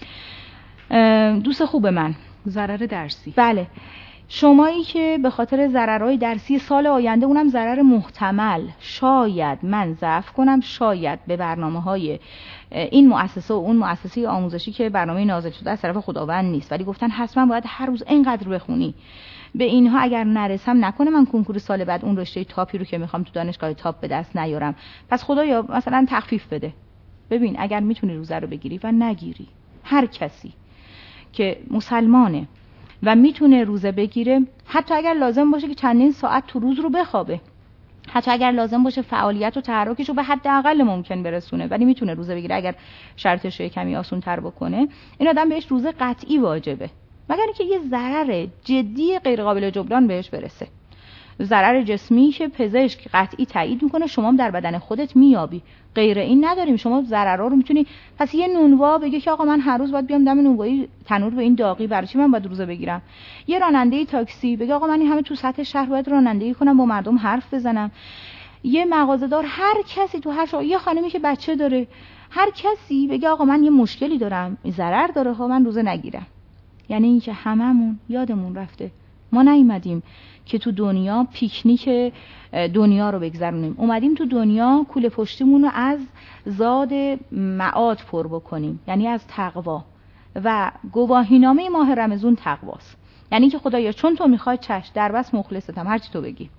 S3: دوست خوب من،
S2: ضرر درسی،
S3: بله، شمایی که به خاطر ضررهای درسی سال آینده، اونم ضرر محتمل، شاید من ضعف کنم، شاید به برنامه‌های این مؤسسه و اون مؤسسه آموزشی که برنامه نازل شده از طرف خداوند نیست ولی گفتن حتما باید هر روز اینقدر بخونی، به اینها اگر نرسم نکنه من کنکور سال بعد اون رشته تاپی رو که میخوام تو دانشگاه تاپ به دست نیارم. پس خدایا مثلا تخفیف بده. ببین اگر میتونی روزه رو بگیری و نگیری، هر کسی که مسلمانه و میتونه روزه بگیره، حتی اگر لازم باشه که چندین ساعت تو روز رو بخوابه، حتی اگر لازم باشه فعالیت و تحرکش رو به حد اقل ممکن برسونه، ولی میتونه روزه بگیره اگر شرطش رو کمی آسون تر بکنه، این آدم بهش روزه قطعی واجبه، مگر اینکه یه ضرر جدی غیر قابل جبران بهش برسه. ضرر جسمی که پزشک قطعی تایید میکنه شما هم در بدن خودت میابی، غیر این نداریم. شما ضررها رو میتونی، پس یه نونوا بگه که آقا من هر روز باید بیام دم نونوایی تنور به این داغی، برای چی من باید روزه بگیرم؟ یه راننده تاکسی بگه آقا من این همه تو سطح شهر باید رانندگی کنم، با مردم حرف بزنم. یه مغازه‌دار، هر کسی تو هر شو... یه خانمی که بچه داره، هر کسی بگه آقا من یه مشکلی دارم، ضرر داره ها، من روزه نگیرم. یعنی اینکه هممون یادمون رفته ما نیومدیم که تو دنیا پیکنیک دنیا رو بگذرونیم، اومدیم تو دنیا کوله پشتیمون رو از زاد معاد پر بکنیم، یعنی از تقوا. و گواهینامه ماه رمضان تقواست، یعنی که خدایا چون تو میخوای چش در بس مخلصتم، هر چی تو بگی.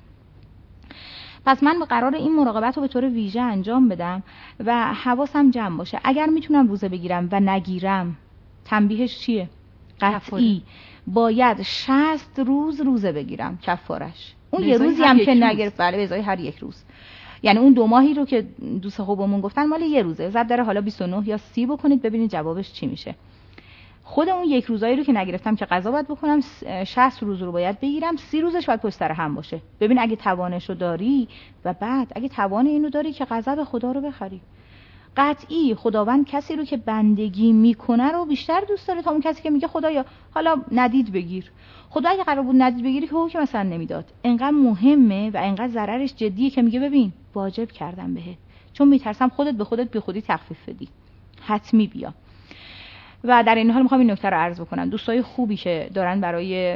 S3: پس من به قرار این مراقبت رو به طور ویژه انجام بدم و حواسم جمع باشه. اگر میتونم روزه بگیرم و نگیرم، تنبیهش چیه؟ قطعی باید شصت روز روزه بگیرم کفارش. اون یه روزی هم که نگرفت، بله به ازای هر یک روز. یعنی اون دو ماهی رو که دوست خوبمون گفتن مال یه روزه، زد داره حالا بیست و نه یا سی بکنید ببینید جوابش چی میشه. خود اون یک روزایی رو که نگرفتم که قضا باید بکنم، شصت روز رو باید بگیرم، سی روزش باید پشت سر هم باشه. ببین اگه توانش رو داری و بعد اگه توان اینو داری که غضب خدا رو بخری. قطعی خداوند کسی رو که بندگی میکنه رو بیشتر دوست داره تا اون کسی که میگه خدایا حالا ندید بگیر. خدا اگه قرار بود ندید بگیری که حکم مثلا نمیداد. انقدر مهمه و انقدر ضررش جدیه که میگه ببین واجب کردم بهت، چون میترسم خودت به خودت بی خودی تخفیف بدی، حتمی بیا. و در این حال میخوام این نکته رو عرض بکنم، دوستای خوبی که دارن برای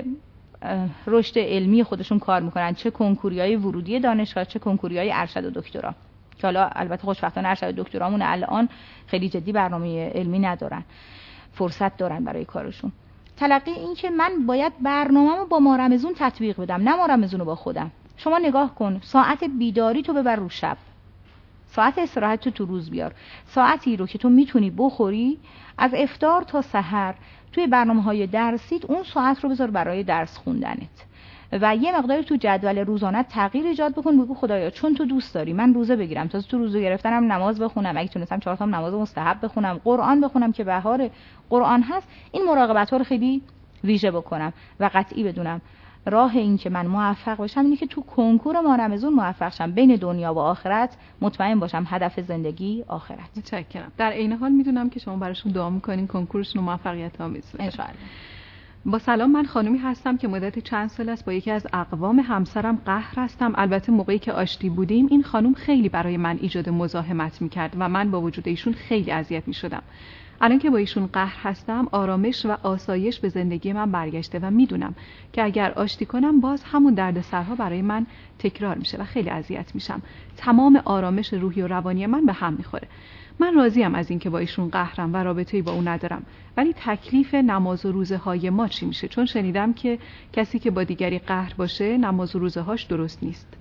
S3: رشد علمی خودشون کار میکنن، چه کنکوریای ورودی دانشگاه چه کنکوریای ارشد و دکترا، که حالا البته خوشبختانه ارشد و دکترامون الان خیلی جدی برنامه علمی ندارن، فرصت دارن برای کارشون. تلقی این که من باید برنامه‌مو با ماه رمضان تطبیق بدم، نه ماه رمضان رو با خودم. شما نگاه کن، ساعت بیداری تو ببر رو شب، ساعت استراحت تو تو روز بیار، ساعتی رو که تو میتونی بخوری از افطار تا سحر توی برنامه‌های درسیت اون ساعت رو بذار برای درس خوندنت و یه مقداری تو جدول روزانه تغییر ایجاد بکن. بگو خدایا چون تو دوست داری من روزه بگیرم، تازه تو روزه گرفتنم نماز بخونم، اگه تونستم چهار تا نماز مستحب بخونم، قرآن بخونم که بهار قرآن هست، این مراقبت‌ها رو خیلی ویژه بکنم و قطعی بدونم راه این که من موفق باشم اینه که تو کنکور ماه رمضان موفق شم، بین دنیا و آخرت مطمئن باشم هدف زندگی آخرت.
S2: متشکرم. در عین حال میدونم که شما براشون دعا میکنین کنکورشون موفقیت آمیز بشه.
S3: ان شاء الله.
S2: با سلام، من خانومی هستم که مدت چند سال است با یکی از اقوام همسرم قهر هستم. البته موقعی که آشتی بودیم این خانم خیلی برای من ایجاد مزاحمت میکرد و من با وجود ایشون خیلی اذیت میشدم. الان که با ایشون قهر هستم آرامش و آسایش به زندگی من برگشته و میدونم که اگر آشتی کنم باز همون دردسرها برای من تکرار میشه و خیلی اذیت میشم. تمام آرامش روحی و روانی من به هم میخوره. من راضیم از این که با ایشون قهرم و رابطه‌ای با اون ندارم، ولی تکلیف نماز و روزه های ما چی میشه؟ چون شنیدم که کسی که با دیگری قهر باشه نماز و روزه هاش درست نیست.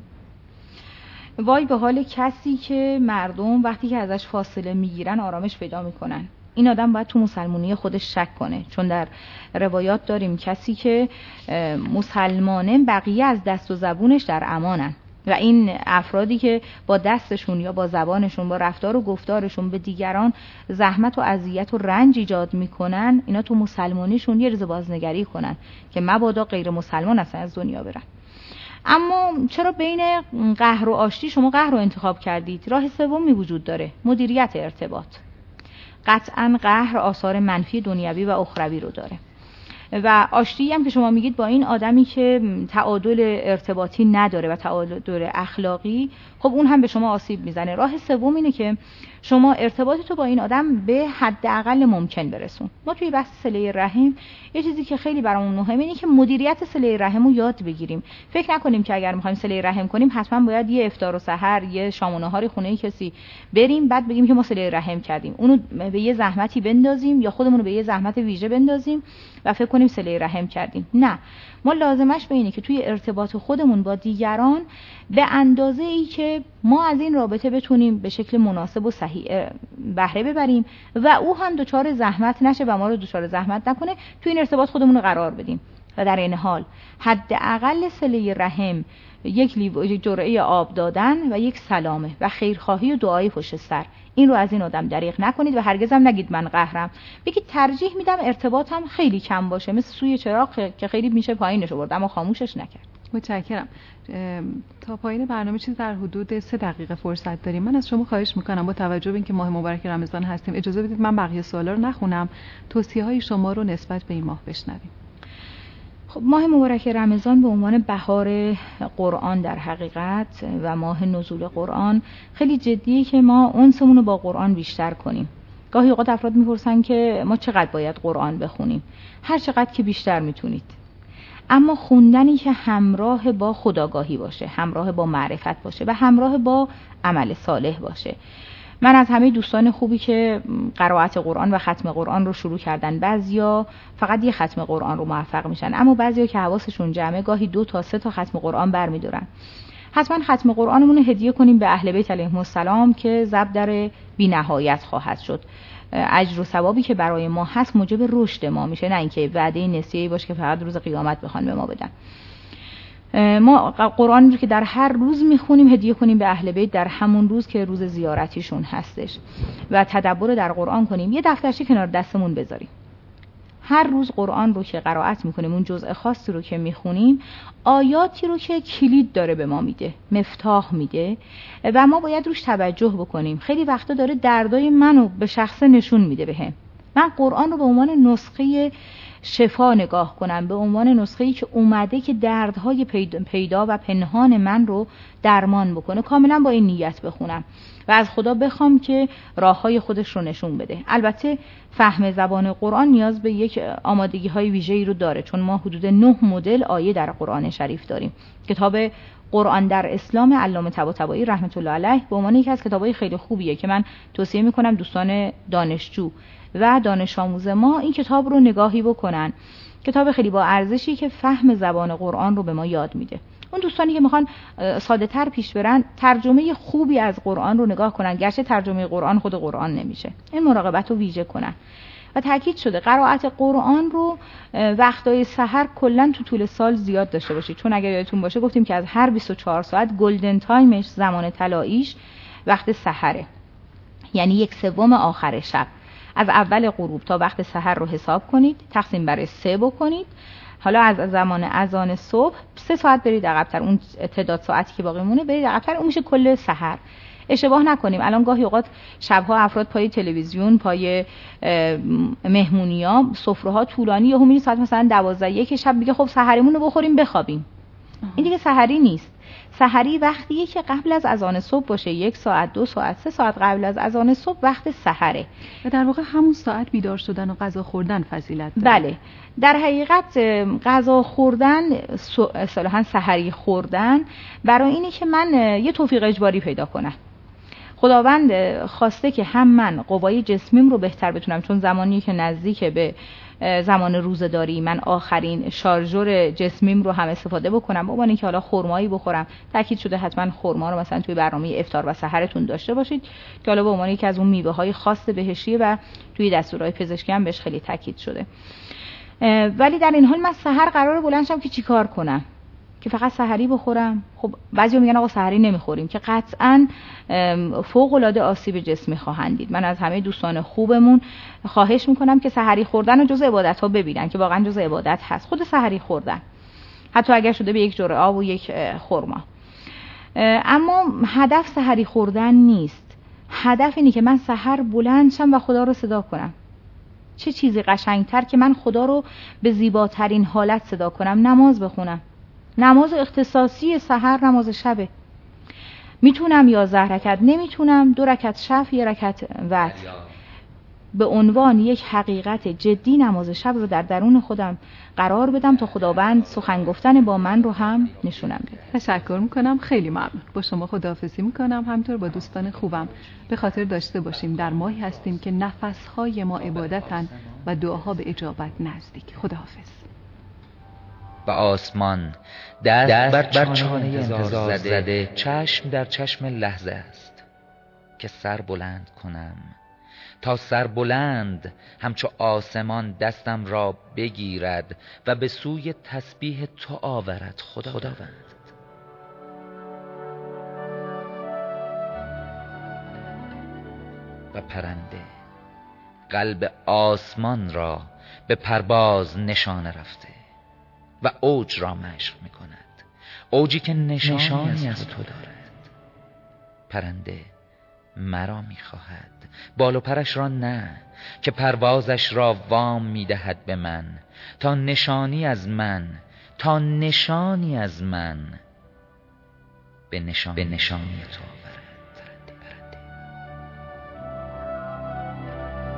S3: وای به حال کسی که مردم وقتی که ازش فاصله میگیرن آرامش پیدا میکنن. این آدم باید تو مسلمانی خودش شک کنه، چون در روایات داریم کسی که مسلمانه بقیه از دست و زبونش در امانن و این افرادی که با دستشون یا با زبانشون با رفتار و گفتارشون به دیگران زحمت و اذیت و رنج ایجاد میکنن، اینا تو مسلمانیشون یه ریز بازنگری کنن که مبادا غیر مسلمان اصلا از دنیا برن. اما چرا بین قهر و آشتی شما قهر رو انتخاب کردید؟ راه سومی وجود داره، مدیریت ارتباط. قطعاً قهر آثار منفی دنیوی و اخروی رو داره و آشتی هم که شما میگید با این آدمی که تعادل ارتباطی نداره و تعادل اخلاقی، خب اون هم به شما آسیب میزنه. راه سوم اینه که شما ارتباطتو با این آدم به حداقل ممکن برسون. ما توی بحث صله رحم یه چیزی که خیلی برامون مهمه اینه که مدیریت صله رحم رو یاد بگیریم. فکر نکنیم که اگر می‌خوایم صله رحم کنیم حتما باید یه افطار و سحر، یه شام و نهار خونه کسی بریم بعد بگیم که ما صله رحم کردیم، اونو به یه زحمتی بندازیم یا خودمون رو به یه زحمت ویژه بندازیم و فکر کنیم صله رحم کردیم. نه، ما لازمش به اینه که توی ارتباط خودمون با دیگران به اندازه ای که ما از این رابطه بتونیم به شکل مناسب و صحیح بهره ببریم و او هم دچار زحمت نشه و ما رو دچار زحمت نکنه، توی این ارتباط خودمون رو قرار بدیم. و در این حال حداقل صله رحم یک لیو جرعه آب دادن و یک سلامه و خیرخواهی و دعای پشت سر، این رو از این آدم دریغ نکنید و هرگز هم نگید من قهرم. بگید ترجیح میدم ارتباطم خیلی کم باشه، مثل سوی چراغ که خیلی میشه پایینش آورد اما خاموشش نکرد.
S2: متشکرم. تا پایین برنامه چیز در حدود سه دقیقه فرصت داریم. من از شما خواهش میکنم با توجه به اینکه ماه مبارک رمضان هستیم اجازه بدید من بقیه سوالا رو نخونم، توصیه های شما رو نسبت به این ماه بشنویم.
S3: خب ماه مبارک رمضان به عنوان بهار قرآن در حقیقت و ماه نزول قرآن خیلی جدیه که ما انسمون رو با قرآن بیشتر کنیم گاهی اوقات افراد میپرسن که ما چقدر باید قرآن بخونیم. هر چقدر که بیشتر میتونید، اما خوندنی که همراه با خودآگاهی باشه، همراه با معرفت باشه و همراه با عمل صالح باشه. من از همه دوستان خوبی که قرائت قرآن و ختم قرآن رو شروع کردن، بعضیا فقط یه ختم قرآن رو موفق میشن، اما بعضیا که حواسشون جمعه گاهی دو تا سه تا ختم قرآن برمیدارن. حتما ختم قرآنمون رو هدیه کنیم به اهل بیت علیهم السلام که زبدر بی‌نهایت خواهد شد. اجر و ثوابی که برای ما هست موجب رشد ما میشه، نه اینکه وعده نسیه‌ای باشه که فقط روز قیامت بخوان به ما بدن. ما قرآن رو که در هر روز میخونیم هدیه کنیم به اهل بیت در همون روز که روز زیارتیشون هستش و تدبر در قرآن کنیم. یه دفترچه کنار دستمون بذاریم، هر روز قرآن رو که قرائت میکنیم، اون جزء خاصی رو که میخونیم، آیاتی رو که کلید داره به ما میده، مفتاح میده و ما باید روش توجه بکنیم. خیلی وقتا داره دردای منو به شخص نشون میده بهم. من قرآن رو به عنوان نسخه شفا نگاه کنم، به عنوان نسخه‌ای که اومده که دردهای پیدا و پنهان من رو درمان بکنه. کاملا با این نیت بخونم و از خدا بخوام که راههای خودش رو نشون بده. البته فهم زبان قرآن نیاز به یک آمادگی‌های ویژه‌ای رو داره، چون ما حدود نه مدل آیه در قرآن شریف داریم. کتاب قرآن در اسلام علامه طباطبایی رحمت الله علیه به عنوان یکی از کتاب‌های خیلی خوبیه که من توصیه می‌کنم دوستان دانشجو و دانش آموز ما این کتاب رو نگاهی بکنن. کتاب خیلی با ارزشی که فهم زبان قرآن رو به ما یاد میده. اون دوستانی که میخوان ساده تر پیش برن، ترجمه خوبی از قرآن رو نگاه کنن، گرچه ترجمه قرآن خود قرآن نمیشه، این مراقبت رو ویژه کنن. و تاکید شده قرائت قرآن رو وقتای سحر کلا تو طول سال زیاد داشته باشید، چون اگر یادتون باشه گفتیم که از هر بیست و چهار ساعت گلدن تایمش، زمان طلاییش وقت سحره، یعنی یک سوم آخر شب. از اول غروب تا وقت سحر رو حساب کنید، تقسیم بر سه بکنید. حالا از زمان اذان صبح سه ساعت برید عقب‌تر، اون تعداد ساعتی که باقی مونه برید عقب‌تر، اون میشه کل سحر. اشتباه نکنیم. الان گاهی اوقات شب‌ها افراد پای تلویزیون، پای مهمونی‌ها، سفره‌ها طولانی، یهو میری ساعت مثلا دوازده یک شب میگه خب سحریمون رو بخوریم بخوابیم. این دیگه سحری نیست. سحری وقتیه که قبل از اذان صبح باشه، یک ساعت، دو ساعت، سه ساعت قبل از اذان صبح وقت سحره
S2: و در واقع همون ساعت بیدار شدن و غذا خوردن فضیلت داره.
S3: بله، در حقیقت غذا خوردن، اصطلاحاً سحری خوردن، برای اینه که من یه توفیق اجباری پیدا کنم. خداوند خواسته که هم من قوای جسمیم رو بهتر بتونم، چون زمانی که نزدیک به زمان روزه‌داری من آخرین شارژور جسمیم رو هم استفاده بکنم، با اینکه حالا خرمایی بخورم. تاکید شده حتما خرما رو مثلا توی برنامه افطار و سحرتون داشته باشید که حالا به عنوان یکی از اون میوه‌های خاص بهشتی و توی دستورهای پزشکی هم بهش خیلی تاکید شده. ولی در این حال من سحر قراره بلند شم که چیکار کنم؟ که فقط سحری بخورم؟ خب بعضیا میگن آقا سحری نمیخوریم، که قطعاً فوق العاده آسیب جسمی خواهند دید. من از همه دوستان خوبمون خواهش میکنم که سحری خوردن رو جزء عبادت ها ببینن، که واقعا جزء عبادت هست خود سحری خوردن، حتی اگر شده به یک جرعه آب و یک خرما. اما هدف سحری خوردن نیست. هدف اینه که من سحر بلند شم و خدا رو صدا کنم. چه چیزی قشنگتر که من خدا رو به زیباترین حالت صدا کنم؟ نماز بخونم. نماز اختصاصی سحر نماز شبه. میتونم یازده رکعت، نمیتونم دو رکعت شفع، یه رکعت وتر. به عنوان یک حقیقت جدی نماز شب رو در درون خودم قرار بدم تا خداوند سخن گفتن با من رو هم نشونم بده.
S2: تشکر میکنم، خیلی ممنون. با شما خداحافظی میکنم، همینطور با دوستان خوبم. به خاطر داشته باشیم در ماهی هستیم که نفسهای ما عبادتن و دعاها به اجابت نزدیک. خداحافظ.
S7: و آسمان دست, دست بر چانه انتظار زده، چشم در چشم لحظه است که سر بلند کنم تا سر بلند همچو آسمان دستم را بگیرد و به سوی تسبیح تو آورد خداوند. و پرنده قلب آسمان را به پرواز نشانه رفته و اوج را مشق می کند، اوجی که نشانی, نشانی از تو دارد. پرنده مرا می خواهد، بال و پرش را نه، که پروازش را وام می دهد به من، تا نشانی از من، تا نشانی از من به نشانی, به نشانی تو آورد. پرنده پرنده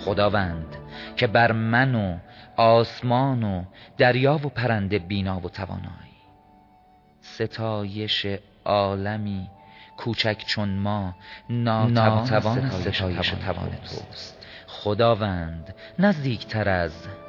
S7: خداوند که بر من و آسمان و دریا و پرنده بینا و توانایی. ستایش عالمی کوچک چون ما ناتوان ستایش و توان توست. خداوند نزدیکتر از